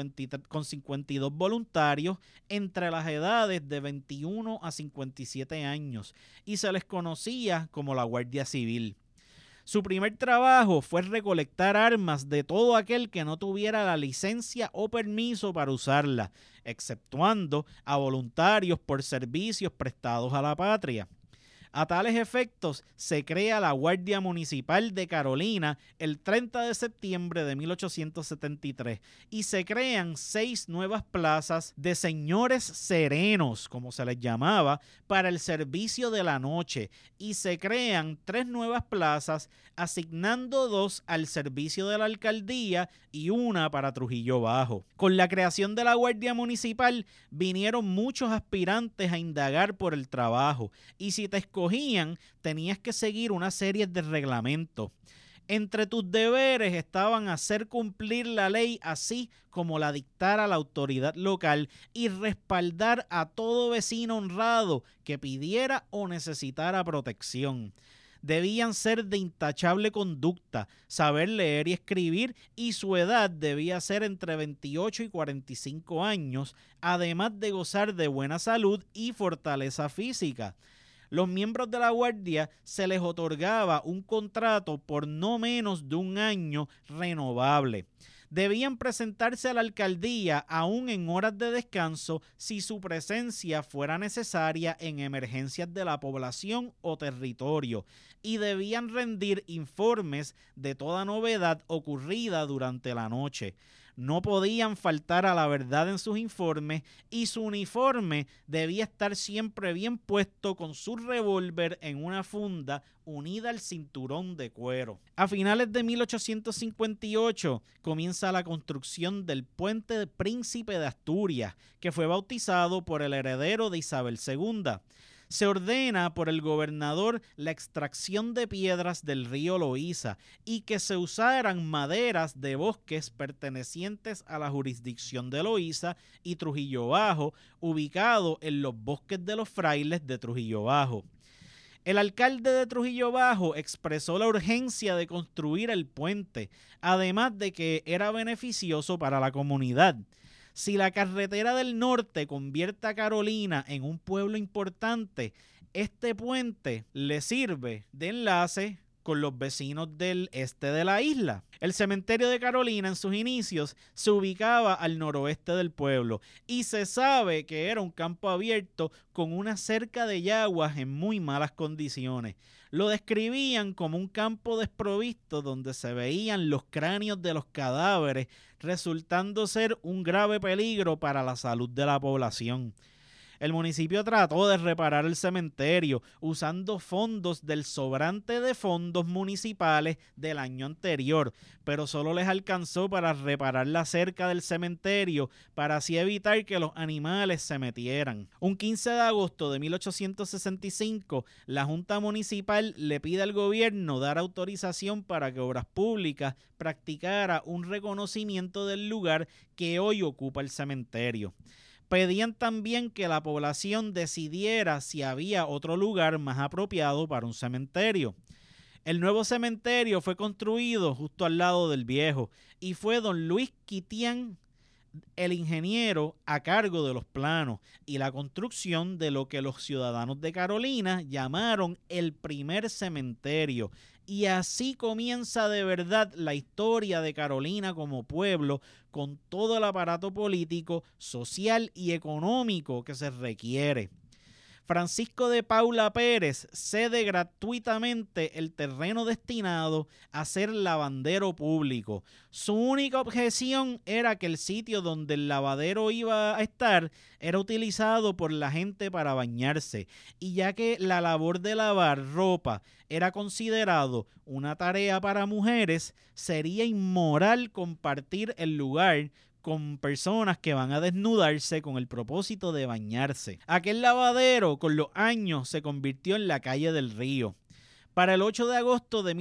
52 voluntarios entre las edades de 21 a 57 años y se les conocía como la Guardia Civil. Su primer trabajo fue recolectar armas de todo aquel que no tuviera la licencia o permiso para usarla, exceptuando a voluntarios por servicios prestados a la patria. A tales efectos, se crea la Guardia Municipal de Carolina el 30 de septiembre de 1873 y se crean 6 nuevas plazas de señores serenos, como se les llamaba, para el servicio de la noche, y se crean 3 nuevas plazas, asignando 2 al servicio de la alcaldía y 1 para Trujillo Bajo. Con la creación de la Guardia Municipal vinieron muchos aspirantes a indagar por el trabajo, y si te escogían, tenías que seguir una serie de reglamentos. Entre tus deberes estaban hacer cumplir la ley así como la dictara la autoridad local y respaldar a todo vecino honrado que pidiera o necesitara protección. Debían ser de intachable conducta, saber leer y escribir, y su edad debía ser entre 28 y 45 años, además de gozar de buena salud y fortaleza física. Los miembros de la guardia se les otorgaba un contrato por no menos de 1 año renovable. Debían presentarse a la alcaldía aún en horas de descanso si su presencia fuera necesaria en emergencias de la población o territorio, y debían rendir informes de toda novedad ocurrida durante la noche. No podían faltar a la verdad en sus informes, y su uniforme debía estar siempre bien puesto con su revólver en una funda unida al cinturón de cuero. A finales de 1858 comienza la construcción del Puente Príncipe de Asturias, que fue bautizado por el heredero de Isabel II. Se ordena por el gobernador la extracción de piedras del río Loíza y que se usaran maderas de bosques pertenecientes a la jurisdicción de Loíza y Trujillo Bajo, ubicado en los bosques de los frailes de Trujillo Bajo. El alcalde de Trujillo Bajo expresó la urgencia de construir el puente, además de que era beneficioso para la comunidad. Si la carretera del norte convierte a Carolina en un pueblo importante, este puente le sirve de enlace con los vecinos del este de la isla. El cementerio de Carolina en sus inicios se ubicaba al noroeste del pueblo y se sabe que era un campo abierto con una cerca de yaguas en muy malas condiciones. Lo describían como un campo desprovisto donde se veían los cráneos de los cadáveres, resultando ser un grave peligro para la salud de la población. El municipio trató de reparar el cementerio usando fondos del sobrante de fondos municipales del año anterior, pero solo les alcanzó para reparar la cerca del cementerio para así evitar que los animales se metieran. Un 15 de agosto de 1865, la Junta Municipal le pide al gobierno dar autorización para que Obras Públicas practicara un reconocimiento del lugar que hoy ocupa el cementerio. Pedían también que la población decidiera si había otro lugar más apropiado para un cementerio. El nuevo cementerio fue construido justo al lado del viejo y fue don Luis Quitián, el ingeniero, a cargo de los planos y la construcción de lo que los ciudadanos de Carolina llamaron el primer cementerio. Y así comienza de verdad la historia de Carolina como pueblo, con todo el aparato político, social y económico que se requiere. Francisco de Paula Pérez cede gratuitamente el terreno destinado a ser lavandero público. Su única objeción era que el sitio donde el lavadero iba a estar era utilizado por la gente para bañarse, y ya que la labor de lavar ropa era considerado una tarea para mujeres, sería inmoral compartir el lugar con personas que van a desnudarse con el propósito de bañarse. Aquel lavadero con los años se convirtió en la calle del río. Para el 8 de agosto de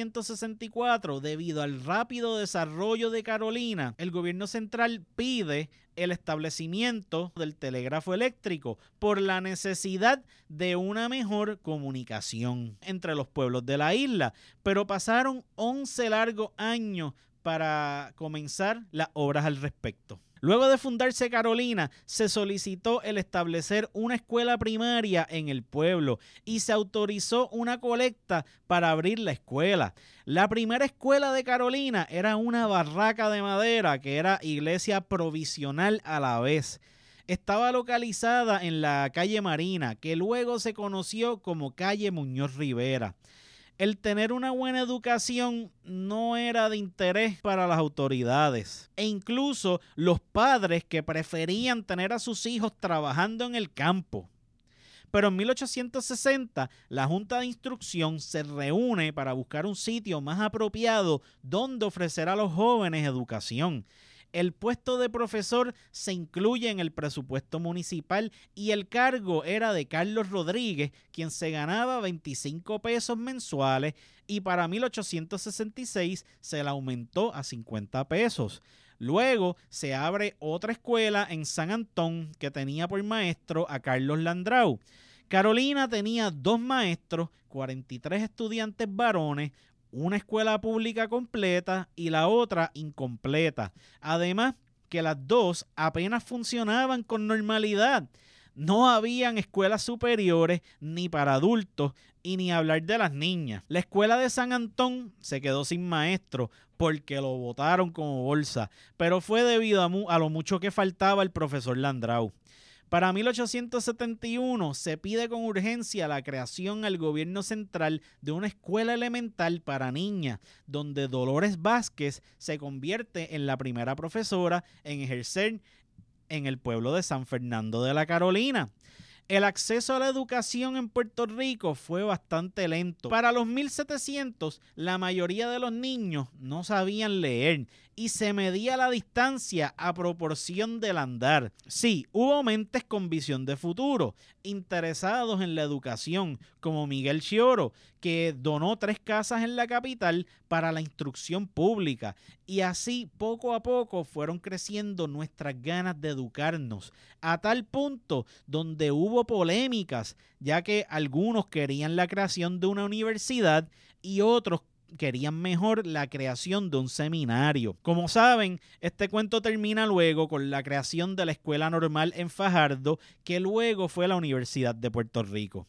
1864, debido al rápido desarrollo de Carolina, el gobierno central pide el establecimiento del telégrafo eléctrico por la necesidad de una mejor comunicación entre los pueblos de la isla, pero pasaron 11 largos años para comenzar las obras al respecto. Luego de fundarse Carolina, se solicitó el establecer una escuela primaria en el pueblo y se autorizó una colecta para abrir la escuela. La primera escuela de Carolina era una barraca de madera que era iglesia provisional a la vez. estaba localizada en la calle Marina, que luego se conoció como calle Muñoz Rivera. El tener una buena educación no era de interés para las autoridades e incluso los padres que preferían tener a sus hijos trabajando en el campo. Pero en 1860 la Junta de Instrucción se reúne para buscar un sitio más apropiado donde ofrecer a los jóvenes educación. El puesto de profesor se incluye en el presupuesto municipal y el cargo era de Carlos Rodríguez, quien se ganaba 25 pesos mensuales y para 1866 se le aumentó a 50 pesos. Luego se abre otra escuela en San Antón que tenía por maestro a Carlos Landrau. Carolina tenía 2 maestros, 43 estudiantes varones, una escuela pública completa y la otra incompleta. Además que las 2 apenas funcionaban con normalidad. No habían escuelas superiores ni para adultos y ni hablar de las niñas. La escuela de San Antón se quedó sin maestro porque lo botaron como bolsa, pero fue debido a lo mucho que faltaba el profesor Landrau. Para 1871 se pide con urgencia la creación al gobierno central de una escuela elemental para niñas, donde Dolores Vázquez se convierte en la primera profesora en ejercer en el pueblo de San Fernando de la Carolina. El acceso a la educación en Puerto Rico fue bastante lento. Para los 1700, la mayoría de los niños no sabían leer y se medía la distancia a proporción del andar. Sí, hubo mentes con visión de futuro, interesados en la educación, como Miguel Chioro, que donó 3 casas en la capital para la instrucción pública. Y así, poco a poco, fueron creciendo nuestras ganas de educarnos, a tal punto donde hubo polémicas, ya que algunos querían la creación de una universidad y otros querían mejor la creación de un seminario. Como saben, este cuento termina luego con la creación de la Escuela Normal en Fajardo, que luego fue la Universidad de Puerto Rico.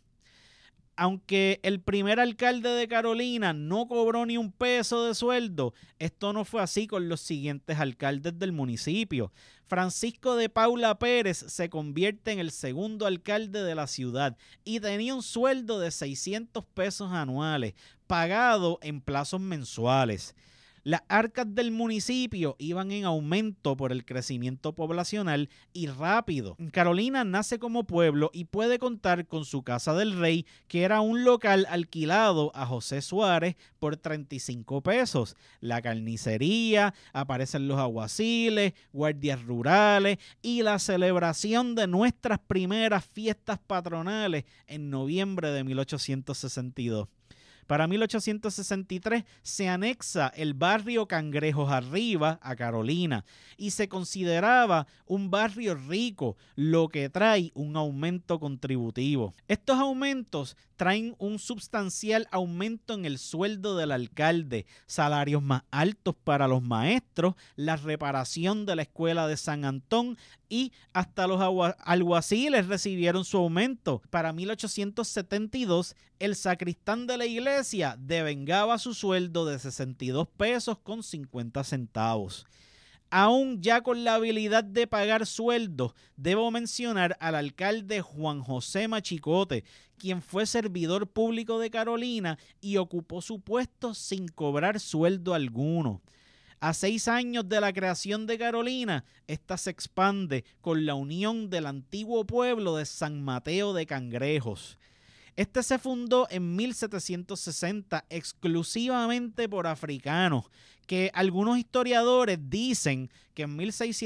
Aunque el primer alcalde de Carolina no cobró ni un peso de sueldo, esto no fue así con los siguientes alcaldes del municipio. Francisco de Paula Pérez se convierte en el segundo alcalde de la ciudad y tenía un sueldo de 600 pesos anuales, pagado en plazos mensuales. Las arcas del municipio iban en aumento por el crecimiento poblacional y rápido. Carolina nace como pueblo y puede contar con su Casa del Rey, que era un local alquilado a José Suárez por 35 pesos. La carnicería, aparecen los aguaciles, guardias rurales y la celebración de nuestras primeras fiestas patronales en noviembre de 1862. Para 1863 se anexa el barrio Cangrejos Arriba a Carolina y se consideraba un barrio rico, lo que trae un aumento contributivo. Estos aumentos traen un sustancial aumento en el sueldo del alcalde, salarios más altos para los maestros, la reparación de la escuela de San Antón y hasta los alguaciles recibieron su aumento. Para 1872, el sacristán de la iglesia devengaba su sueldo de 62 pesos con 50 centavos. Aún ya con la habilidad de pagar sueldos, debo mencionar al alcalde Juan José Machicote, quien fue servidor público de Carolina y ocupó su puesto sin cobrar sueldo alguno. A 6 años de la creación de Carolina, esta se expande con la unión del antiguo pueblo de San Mateo de Cangrejos. Este se fundó en 1760 exclusivamente por africanos, que algunos historiadores dicen que en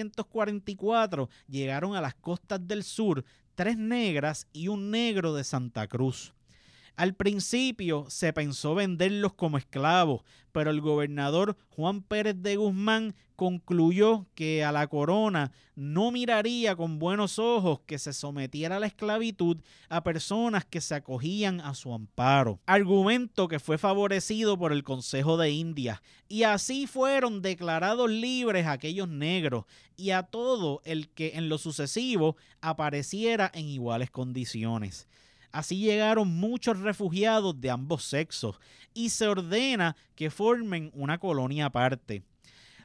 1644 llegaron a las costas del sur 3 negras y un negro de Santa Cruz. Al principio se pensó venderlos como esclavos, pero el gobernador Juan Pérez de Guzmán concluyó que a la corona no miraría con buenos ojos que se sometiera a la esclavitud a personas que se acogían a su amparo, argumento que fue favorecido por el Consejo de Indias, y así fueron declarados libres aquellos negros y a todo el que en lo sucesivo apareciera en iguales condiciones. Así llegaron muchos refugiados de ambos sexos y se ordena que formen una colonia aparte.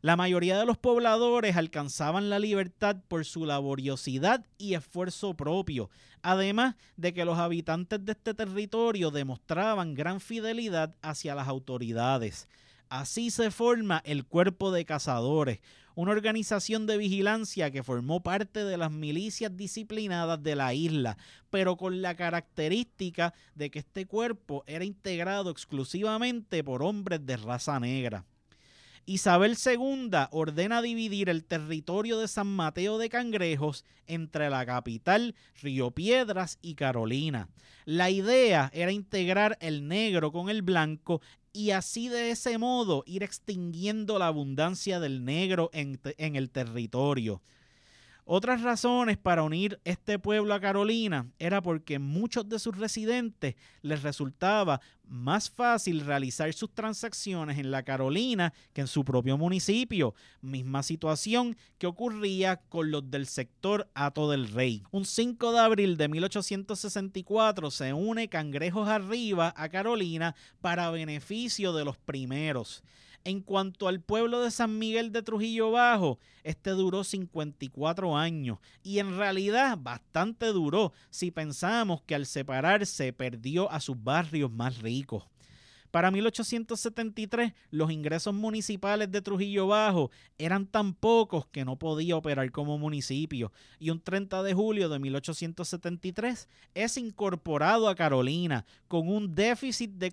La mayoría de los pobladores alcanzaban la libertad por su laboriosidad y esfuerzo propio, además de que los habitantes de este territorio demostraban gran fidelidad hacia las autoridades. Así se forma el Cuerpo de Cazadores, una organización de vigilancia que formó parte de las milicias disciplinadas de la isla, pero con la característica de que este cuerpo era integrado exclusivamente por hombres de raza negra. Isabel II ordena dividir el territorio de San Mateo de Cangrejos entre la capital, Río Piedras y Carolina. La idea era integrar el negro con el blanco y así de ese modo ir extinguiendo la abundancia del negro en el territorio. Otras razones para unir este pueblo a Carolina era porque muchos de sus residentes les resultaba más fácil realizar sus transacciones en la Carolina que en su propio municipio, misma situación que ocurría con los del sector Hato del Rey. Un 5 de abril de 1864 se une Cangrejos Arriba a Carolina para beneficio de los primeros. En cuanto al pueblo de San Miguel de Trujillo Bajo, este duró 54 años y en realidad bastante duró si pensamos que al separarse perdió a sus barrios más ricos. Para 1873, los ingresos municipales de Trujillo Bajo eran tan pocos que no podía operar como municipio y un 30 de julio de 1873 es incorporado a Carolina con un déficit de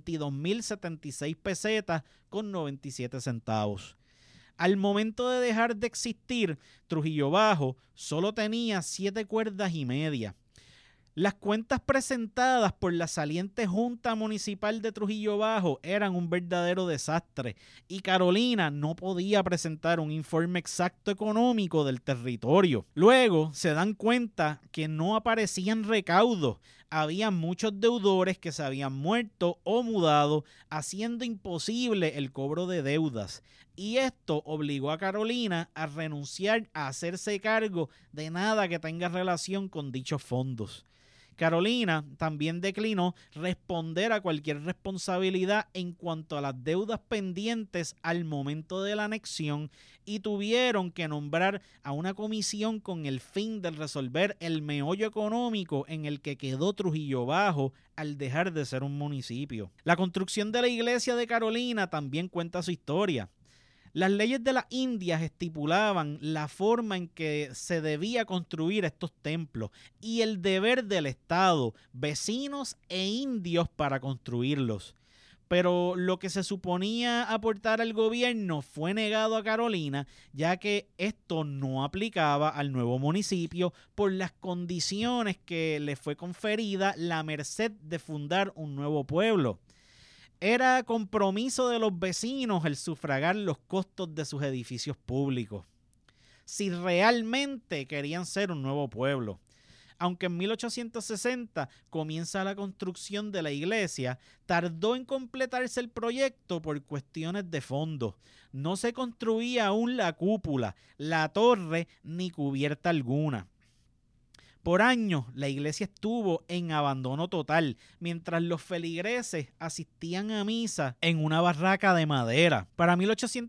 42.076 pesetas con 97 centavos. Al momento de dejar de existir, Trujillo Bajo solo tenía 7 cuerdas y media. Las cuentas presentadas por la saliente Junta Municipal de Trujillo Bajo eran un verdadero desastre y Carolina no podía presentar un informe exacto económico del territorio. Luego se dan cuenta que no aparecían recaudos. Había muchos deudores que se habían muerto o mudado, haciendo imposible el cobro de deudas. Y esto obligó a Carolina a renunciar a hacerse cargo de nada que tenga relación con dichos fondos. Carolina también declinó responder a cualquier responsabilidad en cuanto a las deudas pendientes al momento de la anexión y tuvieron que nombrar a una comisión con el fin de resolver el meollo económico en el que quedó Trujillo Bajo al dejar de ser un municipio. La construcción de la iglesia de Carolina también cuenta su historia. Las leyes de las Indias estipulaban la forma en que se debía construir estos templos y el deber del Estado, vecinos e indios para construirlos. Pero lo que se suponía aportar al gobierno fue negado a Carolina, ya que esto no aplicaba al nuevo municipio por las condiciones que le fue conferida la merced de fundar un nuevo pueblo. Era compromiso de los vecinos el sufragar los costos de sus edificios públicos, si realmente querían ser un nuevo pueblo. Aunque en 1860 comienza la construcción de la iglesia, tardó en completarse el proyecto por cuestiones de fondos. No se construía aún la cúpula, la torre ni cubierta alguna. Por años, la iglesia estuvo en abandono total, mientras los feligreses asistían a misa en una barraca de madera. Para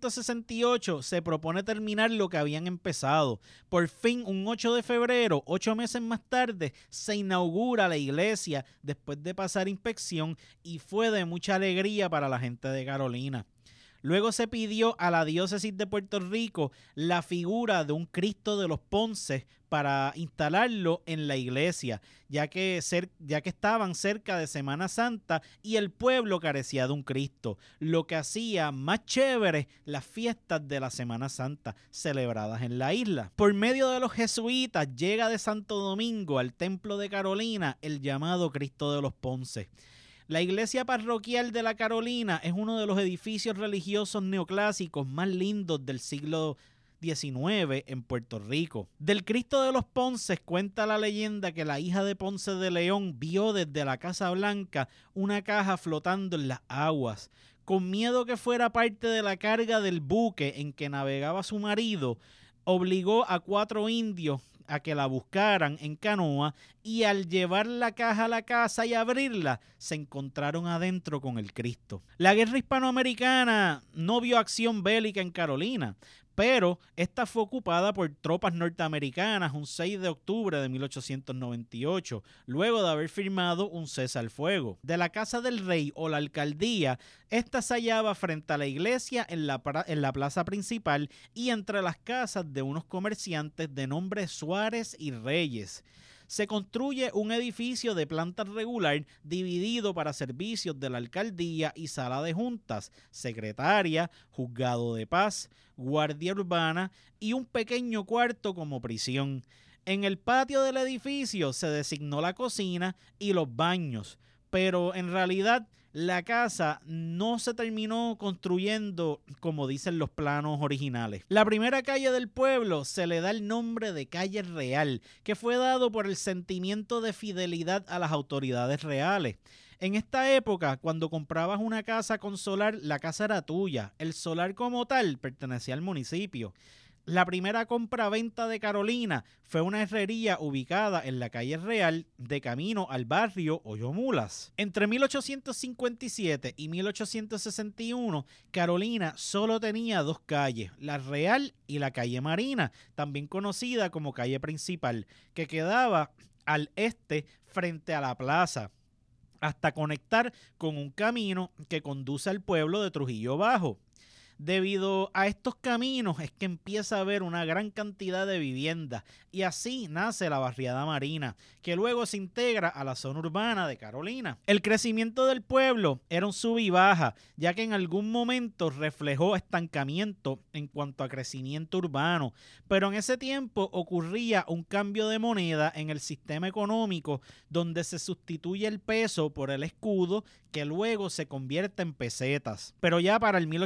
1868 se propone terminar lo que habían empezado. Por fin, un 8 de febrero, 8 meses más tarde, se inaugura la iglesia después de pasar inspección y fue de mucha alegría para la gente de Carolina. Luego se pidió a la diócesis de Puerto Rico la figura de un Cristo de los Ponces para instalarlo en la iglesia, ya que estaban cerca de Semana Santa y el pueblo carecía de un Cristo, lo que hacía más chévere las fiestas de la Semana Santa celebradas en la isla. Por medio de los jesuitas llega de Santo Domingo al templo de Carolina el llamado Cristo de los Ponces. La iglesia parroquial de la Carolina es uno de los edificios religiosos neoclásicos más lindos del siglo XIX en Puerto Rico. Del Cristo de los Ponces cuenta la leyenda que la hija de Ponce de León vio desde la Casa Blanca una caja flotando en las aguas. Con miedo que fuera parte de la carga del buque en que navegaba su marido, obligó a 4 indios a que la buscaran en canoa y al llevar la caja a la casa y abrirla, se encontraron adentro con el Cristo. La guerra hispanoamericana no vio acción bélica en Carolina, pero esta fue ocupada por tropas norteamericanas un 6 de octubre de 1898, luego de haber firmado un cese al fuego. De la Casa del Rey o la alcaldía, esta se hallaba frente a la iglesia en la plaza principal y entre las casas de unos comerciantes de nombre Suárez y Reyes. Se construye un edificio de planta regular dividido para servicios de la alcaldía y sala de juntas, secretaria, juzgado de paz, guardia urbana y un pequeño cuarto como prisión. En el patio del edificio se designó la cocina y los baños, pero en realidad la casa no se terminó construyendo como dicen los planos originales. La primera calle del pueblo se le da el nombre de Calle Real, que fue dado por el sentimiento de fidelidad a las autoridades reales. En esta época, cuando comprabas una casa con solar, la casa era tuya. El solar como tal pertenecía al municipio. La primera compra-venta de Carolina fue una herrería ubicada en la Calle Real de camino al barrio Hoyomulas. Entre 1857 y 1861, Carolina solo tenía dos calles, la Real y la Calle Marina, también conocida como Calle Principal, que quedaba al este frente a la plaza, hasta conectar con un camino que conduce al pueblo de Trujillo Bajo. Debido a estos caminos es que empieza a haber una gran cantidad de viviendas y así nace la barriada Marina, que luego se integra a la zona urbana de Carolina. El crecimiento del pueblo era un sub y baja, ya que en algún momento reflejó estancamiento en cuanto a crecimiento urbano, pero en ese tiempo ocurría un cambio de moneda en el sistema económico donde se sustituye el peso por el escudo, que luego se convierte en pesetas. Pero ya para el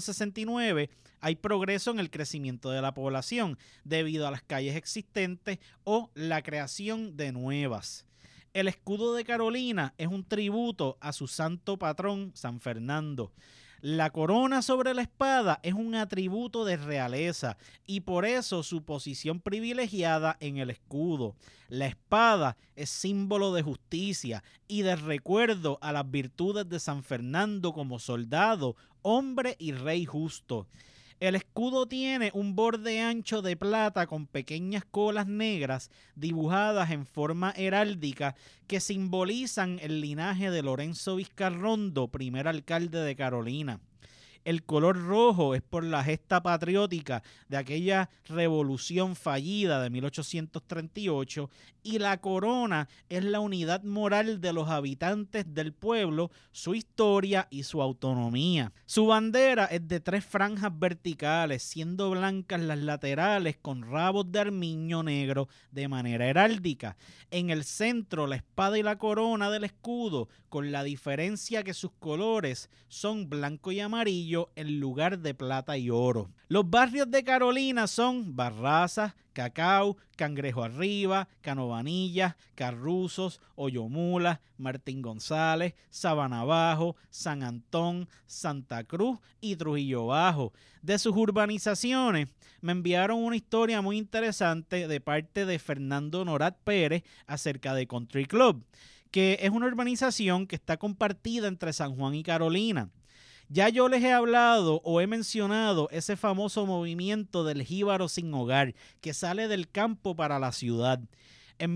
1869 hay progreso en el crecimiento de la población debido a las calles existentes o la creación de nuevas. El escudo de Carolina es un tributo a su santo patrón, San Fernando. La corona sobre la espada es un atributo de realeza y por eso su posición privilegiada en el escudo. La espada es símbolo de justicia y de recuerdo a las virtudes de San Fernando como soldado, hombre y rey justo. El escudo tiene un borde ancho de plata con pequeñas colas negras dibujadas en forma heráldica que simbolizan el linaje de Lorenzo Vizcarrondo, primer alcalde de Carolina. El color rojo es por la gesta patriótica de aquella revolución fallida de 1838 y la corona es la unidad moral de los habitantes del pueblo, su historia y su autonomía. Su bandera es de 3 franjas verticales, siendo blancas las laterales con rabos de armiño negro de manera heráldica. En el centro, la espada y la corona del escudo, con la diferencia que sus colores son blanco y amarillo en lugar de plata y oro. Los barrios de Carolina son Barrazas, Cacao, Cangrejo Arriba, Canovanillas, Carruzos, Hoyomulas, Martín González, Sabana Bajo, San Antón, Santa Cruz y Trujillo Bajo. De sus urbanizaciones me enviaron una historia muy interesante de parte de Fernando Norat Pérez acerca de Country Club, que es una urbanización que está compartida entre San Juan y Carolina. Ya yo les he hablado o he mencionado ese famoso movimiento del jíbaro sin hogar que sale del campo para la ciudad. En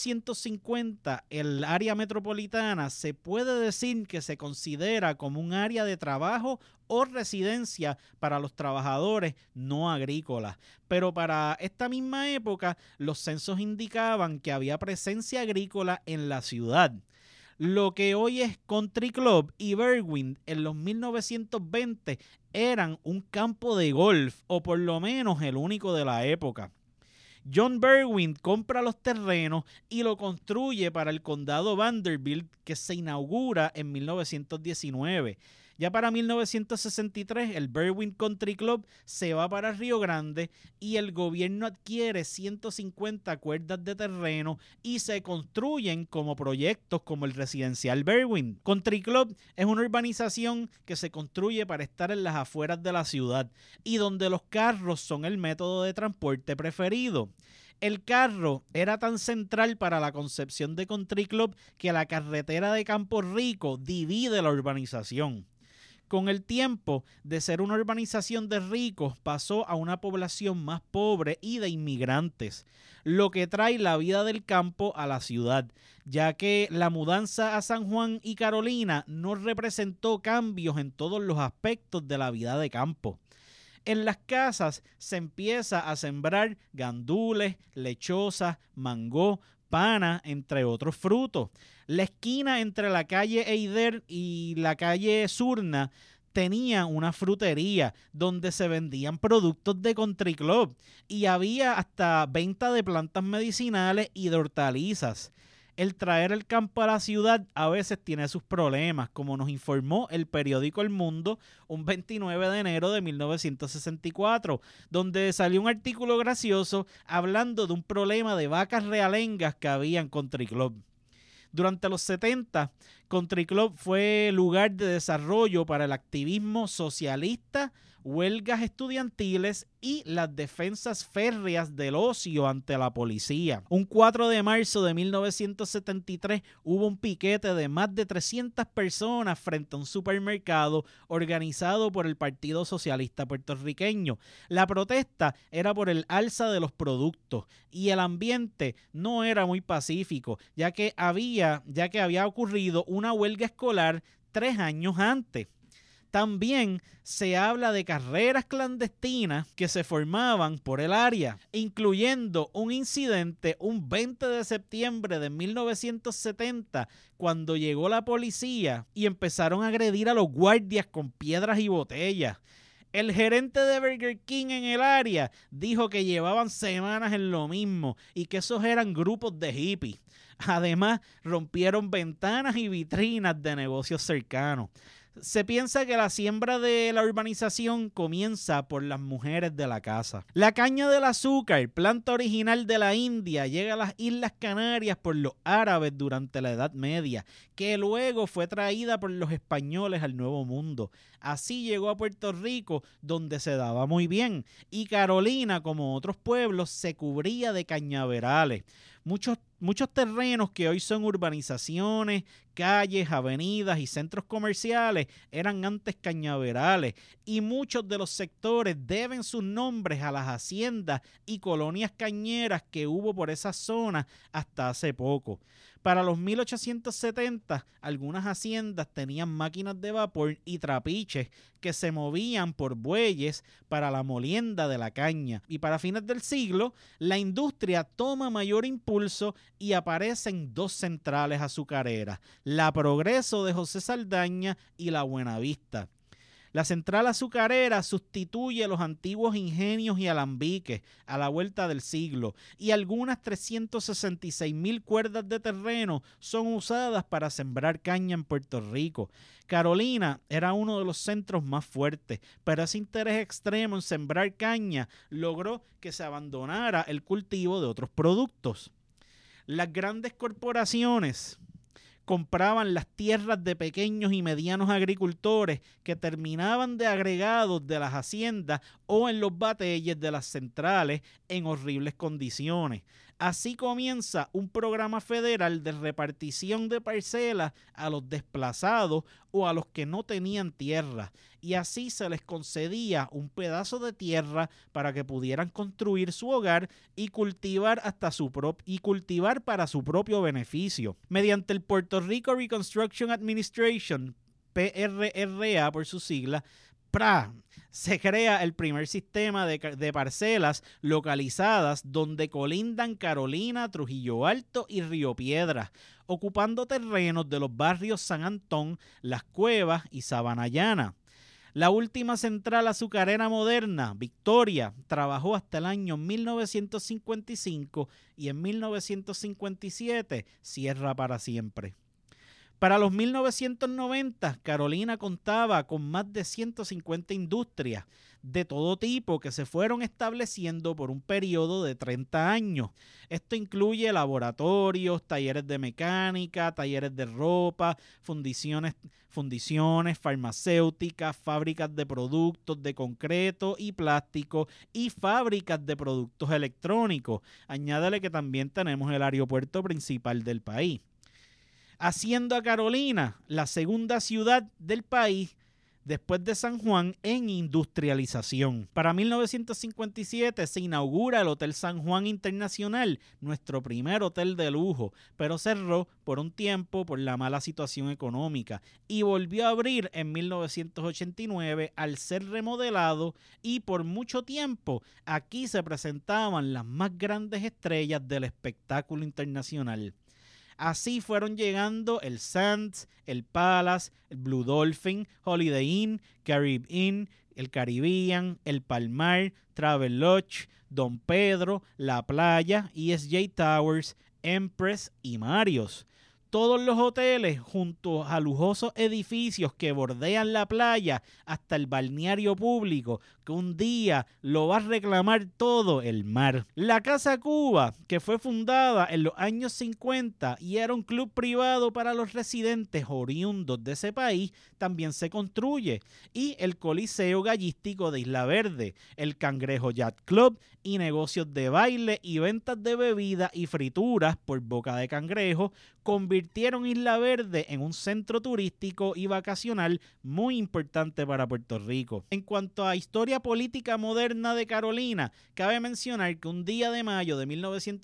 1950, el área metropolitana se puede decir que se considera como un área de trabajo o residencia para los trabajadores no agrícolas. Pero para esta misma época, los censos indicaban que había presencia agrícola en la ciudad. Lo que hoy es Country Club y Berwyn en los 1920 eran un campo de golf, o por lo menos el único de la época. John Berwyn compra los terrenos y lo construye para el condado Vanderbilt, que se inaugura en 1919. Ya para 1963 el Berwyn Country Club se va para Río Grande y el gobierno adquiere 150 cuerdas de terreno y se construyen como proyectos como el residencial Berwyn. Country Club es una urbanización que se construye para estar en las afueras de la ciudad y donde los carros son el método de transporte preferido. El carro era tan central para la concepción de Country Club que la carretera de Campo Rico divide la urbanización. Con el tiempo, de ser una urbanización de ricos, pasó a una población más pobre y de inmigrantes, lo que trae la vida del campo a la ciudad, ya que la mudanza a San Juan y Carolina no representó cambios en todos los aspectos de la vida de campo. En las casas se empieza a sembrar gandules, lechosas, mango, pana, entre otros frutos. La esquina entre la calle Eider y la calle Surna tenía una frutería donde se vendían productos de Country Club y había hasta venta de plantas medicinales y de hortalizas. El traer el campo a la ciudad a veces tiene sus problemas, como nos informó el periódico El Mundo un 29 de enero de 1964, donde salió un artículo gracioso hablando de un problema de vacas realengas que había en Country Club. Durante los 70, Country Club fue lugar de desarrollo para el activismo socialista, huelgas estudiantiles y las defensas férreas del ocio ante la policía. Un 4 de marzo de 1973 hubo un piquete de más de 300 personas frente a un supermercado organizado por el Partido Socialista Puertorriqueño. La protesta era por el alza de los productos y el ambiente no era muy pacífico, ya que había ocurrido una huelga escolar 3 años antes. También se habla de carreras clandestinas que se formaban por el área, incluyendo un incidente un 20 de septiembre de 1970 cuando llegó la policía y empezaron a agredir a los guardias con piedras y botellas. El gerente de Burger King en el área dijo que llevaban semanas en lo mismo y que esos eran grupos de hippies. Además, rompieron ventanas y vitrinas de negocios cercanos. Se piensa que la siembra de la urbanización comienza por las mujeres de la casa. La caña del azúcar, planta original de la India, llega a las Islas Canarias por los árabes durante la Edad Media, que luego fue traída por los españoles al Nuevo Mundo. Así llegó a Puerto Rico, donde se daba muy bien, y Carolina, como otros pueblos, se cubría de cañaverales. Muchos terrenos que hoy son urbanizaciones, calles, avenidas y centros comerciales eran antes cañaverales y muchos de los sectores deben sus nombres a las haciendas y colonias cañeras que hubo por esa zona hasta hace poco. Para los 1870, algunas haciendas tenían máquinas de vapor y trapiches que se movían por bueyes para la molienda de la caña. Y para fines del siglo, la industria toma mayor impulso y aparecen 2 centrales azucareras, la Progreso de José Saldaña y la Buenavista. La central azucarera sustituye los antiguos ingenios y alambiques a la vuelta del siglo y algunas 366,000 cuerdas de terreno son usadas para sembrar caña en Puerto Rico. Carolina era uno de los centros más fuertes, pero ese interés extremo en sembrar caña logró que se abandonara el cultivo de otros productos. Las grandes corporaciones compraban las tierras de pequeños y medianos agricultores que terminaban de agregados de las haciendas o en los bateyes de las centrales en horribles condiciones. Así comienza un programa federal de repartición de parcelas a los desplazados o a los que no tenían tierra, y así se les concedía un pedazo de tierra para que pudieran construir su hogar y cultivar para su propio beneficio. Mediante el Puerto Rico Reconstruction Administration, PRRA por su sigla, PRA, se crea el primer sistema de parcelas localizadas donde colindan Carolina, Trujillo Alto y Río Piedras, ocupando terrenos de los barrios San Antón, Las Cuevas y Sabana Llana. La última central azucarera moderna, Victoria, trabajó hasta el año 1955 y en 1957 cierra para siempre. Para los 1990, Carolina contaba con más de 150 industrias de todo tipo que se fueron estableciendo por un periodo de 30 años. Esto incluye laboratorios, talleres de mecánica, talleres de ropa, fundiciones farmacéuticas, fábricas de productos de concreto y plástico y fábricas de productos electrónicos. Añádale que también tenemos el aeropuerto principal del país, haciendo a Carolina la segunda ciudad del país después de San Juan en industrialización. Para 1957 se inaugura el Hotel San Juan Internacional, nuestro primer hotel de lujo, pero cerró por un tiempo por la mala situación económica y volvió a abrir en 1989 al ser remodelado, y por mucho tiempo aquí se presentaban las más grandes estrellas del espectáculo internacional. Así fueron llegando el Sands, el Palace, el Blue Dolphin, Holiday Inn, Caribbean Inn, el Caribbean, el Palmar, Travelodge, Don Pedro, La Playa, ESJ Towers, Empress y Marriott. Todos los hoteles junto a lujosos edificios que bordean la playa hasta el balneario público, que un día lo va a reclamar todo el mar. La Casa Cuba, que fue fundada en los años 50 y era un club privado para los residentes oriundos de ese país, también se construye. Y el Coliseo Gallístico de Isla Verde, el Cangrejo Yacht Club y negocios de baile y ventas de bebidas y frituras por Boca de Cangrejo convirtieron Isla Verde en un centro turístico y vacacional muy importante para Puerto Rico. En cuanto a historia política moderna de Carolina, cabe mencionar que un día de mayo de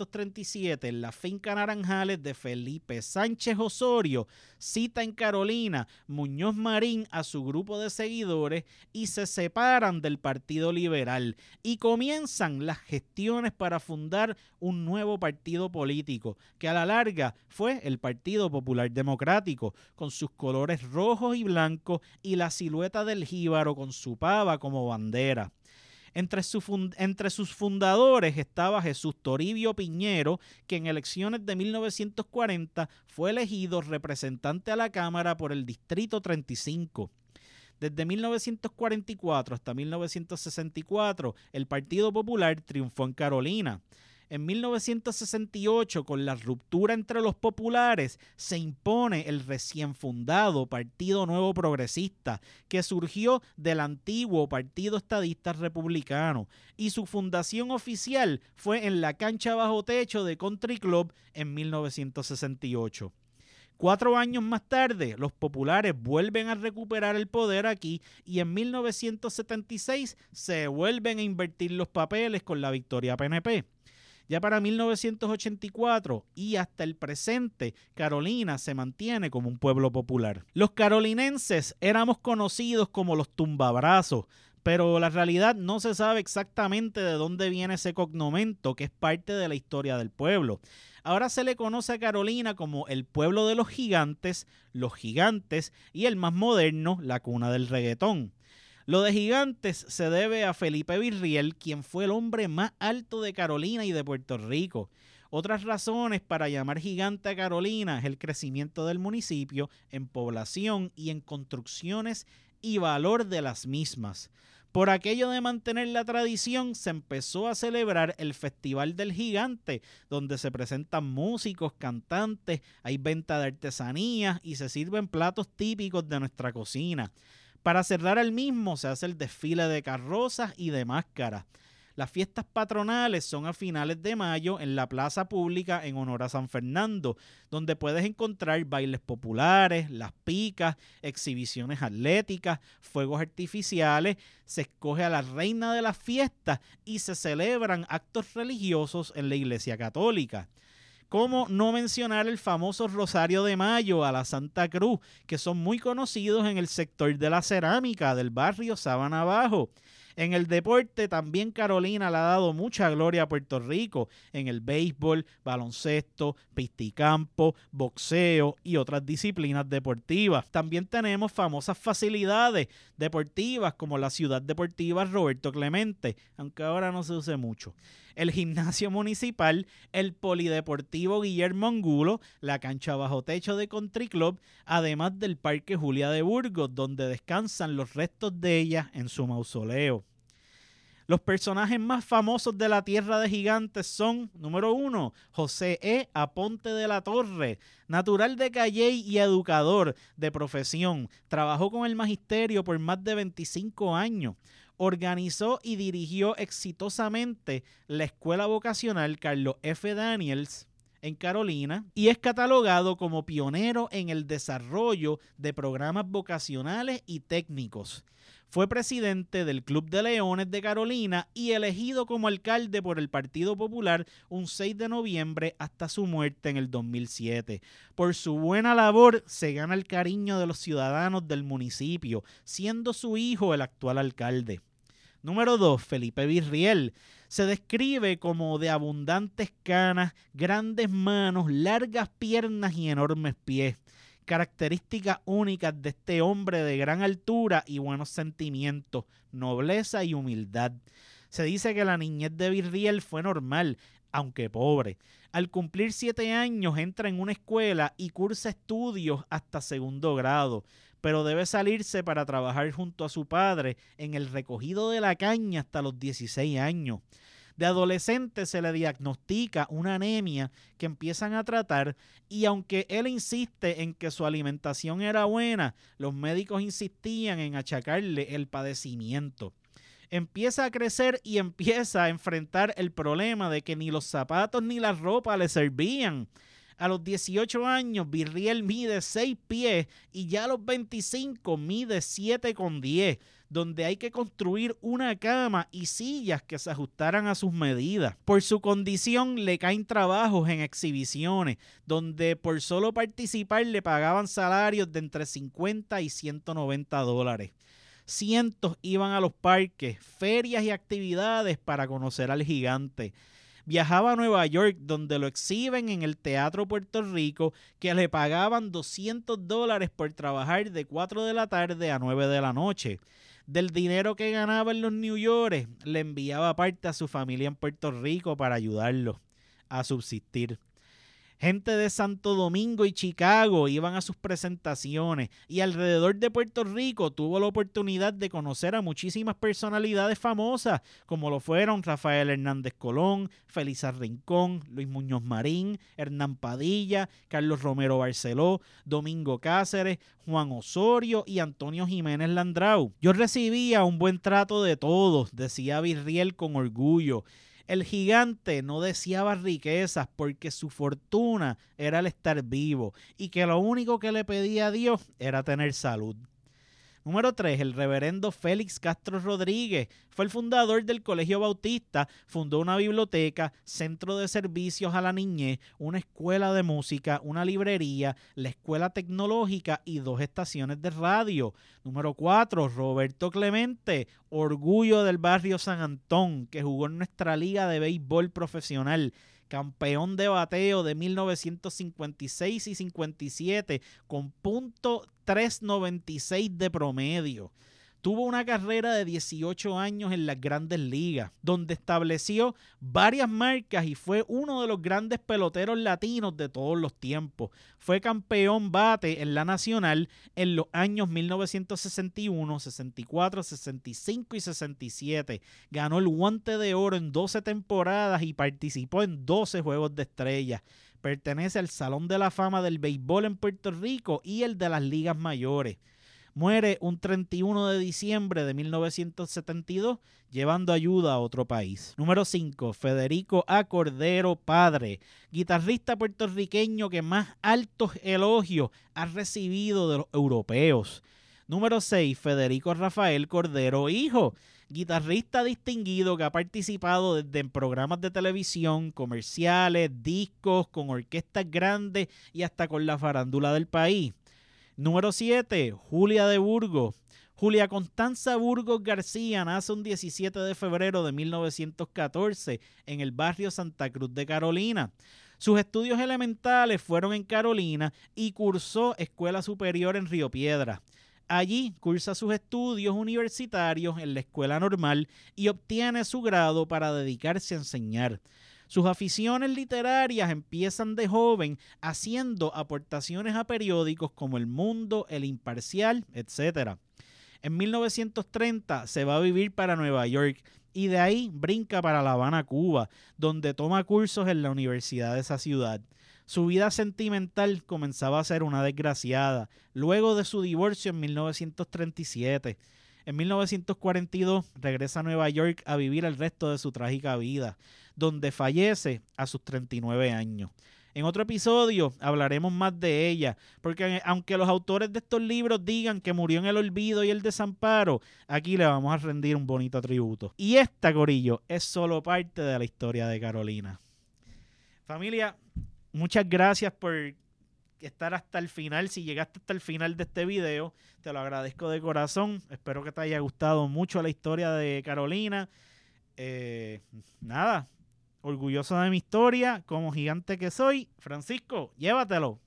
1937, en la finca Naranjales de Felipe Sánchez Osorio, cita en Carolina Muñoz Marín a su grupo de seguidores y se separan del Partido Liberal y comienzan las gestiones para fundar un nuevo partido político, que a la larga fue el Partido Popular Democrático, con sus colores rojos y blancos y la silueta del jíbaro con su pava como bandera. Entre sus fundadores estaba Jesús Toribio Piñero, que en elecciones de 1940 fue elegido representante a la Cámara por el Distrito 35. Desde 1944 hasta 1964, el Partido Popular triunfó en Carolina. En 1968, con la ruptura entre los populares, se impone el recién fundado Partido Nuevo Progresista, que surgió del antiguo Partido Estadista Republicano, y su fundación oficial fue en la cancha bajo techo de Country Club en 1968. 4 años más tarde, los populares vuelven a recuperar el poder aquí y en 1976 se vuelven a invertir los papeles con la victoria PNP. Ya para 1984 y hasta el presente, Carolina se mantiene como un pueblo popular. Los carolinenses éramos conocidos como los tumbabrazos, pero la realidad no se sabe exactamente de dónde viene ese cognomento, que es parte de la historia del pueblo. Ahora se le conoce a Carolina como el pueblo de los gigantes y el más moderno, la cuna del reggaetón. Lo de gigantes se debe a Felipe Virriel, quien fue el hombre más alto de Carolina y de Puerto Rico. Otras razones para llamar gigante a Carolina es el crecimiento del municipio en población y en construcciones y valor de las mismas. Por aquello de mantener la tradición, se empezó a celebrar el Festival del Gigante, donde se presentan músicos, cantantes, hay venta de artesanías y se sirven platos típicos de nuestra cocina. Para cerrar el mismo se hace el desfile de carrozas y de máscaras. Las fiestas patronales son a finales de mayo en la plaza pública en honor a San Fernando, donde puedes encontrar bailes populares, las picas, exhibiciones atléticas, fuegos artificiales, se escoge a la reina de las fiestas y se celebran actos religiosos en la Iglesia Católica. ¿Cómo no mencionar el famoso Rosario de Mayo a la Santa Cruz, que son muy conocidos en el sector de la cerámica del barrio Sabana Abajo? En el deporte también Carolina le ha dado mucha gloria a Puerto Rico en el béisbol, baloncesto, pisticampo, boxeo y otras disciplinas deportivas. También tenemos famosas facilidades deportivas como la Ciudad Deportiva Roberto Clemente, aunque ahora no se use mucho. el gimnasio municipal, el polideportivo Guillermo Angulo, la cancha bajo techo de Country Club, además del Parque Julia de Burgos, donde descansan los restos de ella en su mausoleo. Los personajes más famosos de la Tierra de Gigantes son, número 1, José E. Aponte de la Torre, natural de Calley y educador de profesión. Trabajó con el magisterio por más de 25 años. Organizó y dirigió exitosamente la Escuela Vocacional Carlos F. Daniels en Carolina y es catalogado como pionero en el desarrollo de programas vocacionales y técnicos. Fue presidente del Club de Leones de Carolina y elegido como alcalde por el Partido Popular un 6 de noviembre hasta su muerte en el 2007. Por su buena labor se gana el cariño de los ciudadanos del municipio, siendo su hijo el actual alcalde. Número 2, Felipe Virriel. Se describe como de abundantes canas, grandes manos, largas piernas y enormes pies. Características únicas de este hombre de gran altura y buenos sentimientos, nobleza y humildad. Se dice que la niñez de Virriel fue normal, aunque pobre. Al cumplir 7 años entra en una escuela y cursa estudios hasta 2º grado, pero debe salirse para trabajar junto a su padre en el recogido de la caña hasta los 16 años. De adolescente se le diagnostica una anemia que empiezan a tratar y aunque él insiste en que su alimentación era buena, los médicos insistían en achacarle el padecimiento. Empieza a crecer y empieza a enfrentar el problema de que ni los zapatos ni la ropa le servían. A los 18 años, Virriel mide 6 pies y ya a los 25 mide 7,10, donde hay que construir una cama y sillas que se ajustaran a sus medidas. Por su condición le caen trabajos en exhibiciones, donde por solo participar le pagaban salarios de entre $50 y $190. Cientos iban a los parques, ferias y actividades para conocer al gigante. Viajaba a Nueva York, donde lo exhiben en el Teatro Puerto Rico, que le pagaban $200 por trabajar de 4 de la tarde a 9 de la noche. Del dinero que ganaba en los New York, le enviaba parte a su familia en Puerto Rico para ayudarlos a subsistir. Gente de Santo Domingo y Chicago iban a sus presentaciones y alrededor de Puerto Rico tuvo la oportunidad de conocer a muchísimas personalidades famosas, como lo fueron Rafael Hernández Colón, Felisa Rincón, Luis Muñoz Marín, Hernán Padilla, Carlos Romero Barceló, Domingo Cáceres, Juan Osorio y Antonio Jiménez Landrau. Yo recibía un buen trato de todos, decía Virriel con orgullo. El gigante no deseaba riquezas porque su fortuna era el estar vivo y que lo único que le pedía a Dios era tener salud. Número 3, el reverendo Félix Castro Rodríguez. Fue el fundador del Colegio Bautista, fundó una biblioteca, centro de servicios a la niñez, una escuela de música, una librería, la escuela tecnológica y 2 estaciones de radio. Número 4, Roberto Clemente, orgullo del barrio San Antón, que jugó en nuestra liga de béisbol profesional. Campeón de bateo de 1956 y 57 con .396 de promedio. Tuvo una carrera de 18 años en las Grandes Ligas, donde estableció varias marcas y fue uno de los grandes peloteros latinos de todos los tiempos. Fue campeón bate en la Nacional en los años 1961, 64, 65 y 67. Ganó el Guante de Oro en 12 temporadas y participó en 12 Juegos de Estrellas. Pertenece al Salón de la Fama del Béisbol en Puerto Rico y el de las Ligas Mayores. Muere un 31 de diciembre de 1972, llevando ayuda a otro país. Número 5, Federico A. Cordero padre, guitarrista puertorriqueño que más altos elogios ha recibido de los europeos. Número 6, Federico Rafael Cordero hijo, guitarrista distinguido que ha participado desde en programas de televisión, comerciales, discos, con orquestas grandes y hasta con la farándula del país. Número 7, Julia de Burgos. Julia Constanza Burgos García nace un 17 de febrero de 1914 en el barrio Santa Cruz de Carolina. Sus estudios elementales fueron en Carolina y cursó escuela superior en Río Piedras. Allí cursa sus estudios universitarios en la escuela normal y obtiene su grado para dedicarse a enseñar. Sus aficiones literarias empiezan de joven haciendo aportaciones a periódicos como El Mundo, El Imparcial, etc. En 1930 se va a vivir para Nueva York y de ahí brinca para La Habana, Cuba, donde toma cursos en la universidad de esa ciudad. Su vida sentimental comenzaba a ser una desgraciada, luego de su divorcio en 1937. En 1942 regresa a Nueva York a vivir el resto de su trágica vida, donde fallece a sus 39 años. En otro episodio hablaremos más de ella, porque aunque los autores de estos libros digan que murió en el olvido y el desamparo, aquí le vamos a rendir un bonito tributo. Y esta, corillo, es solo parte de la historia de Carolina. Familia, muchas gracias por estar hasta el final. Si llegaste hasta el final de este video, te lo agradezco de corazón. Espero que te haya gustado mucho la historia de Carolina. Nada, orgulloso de mi historia, como gigante que soy. Francisco, llévatelo.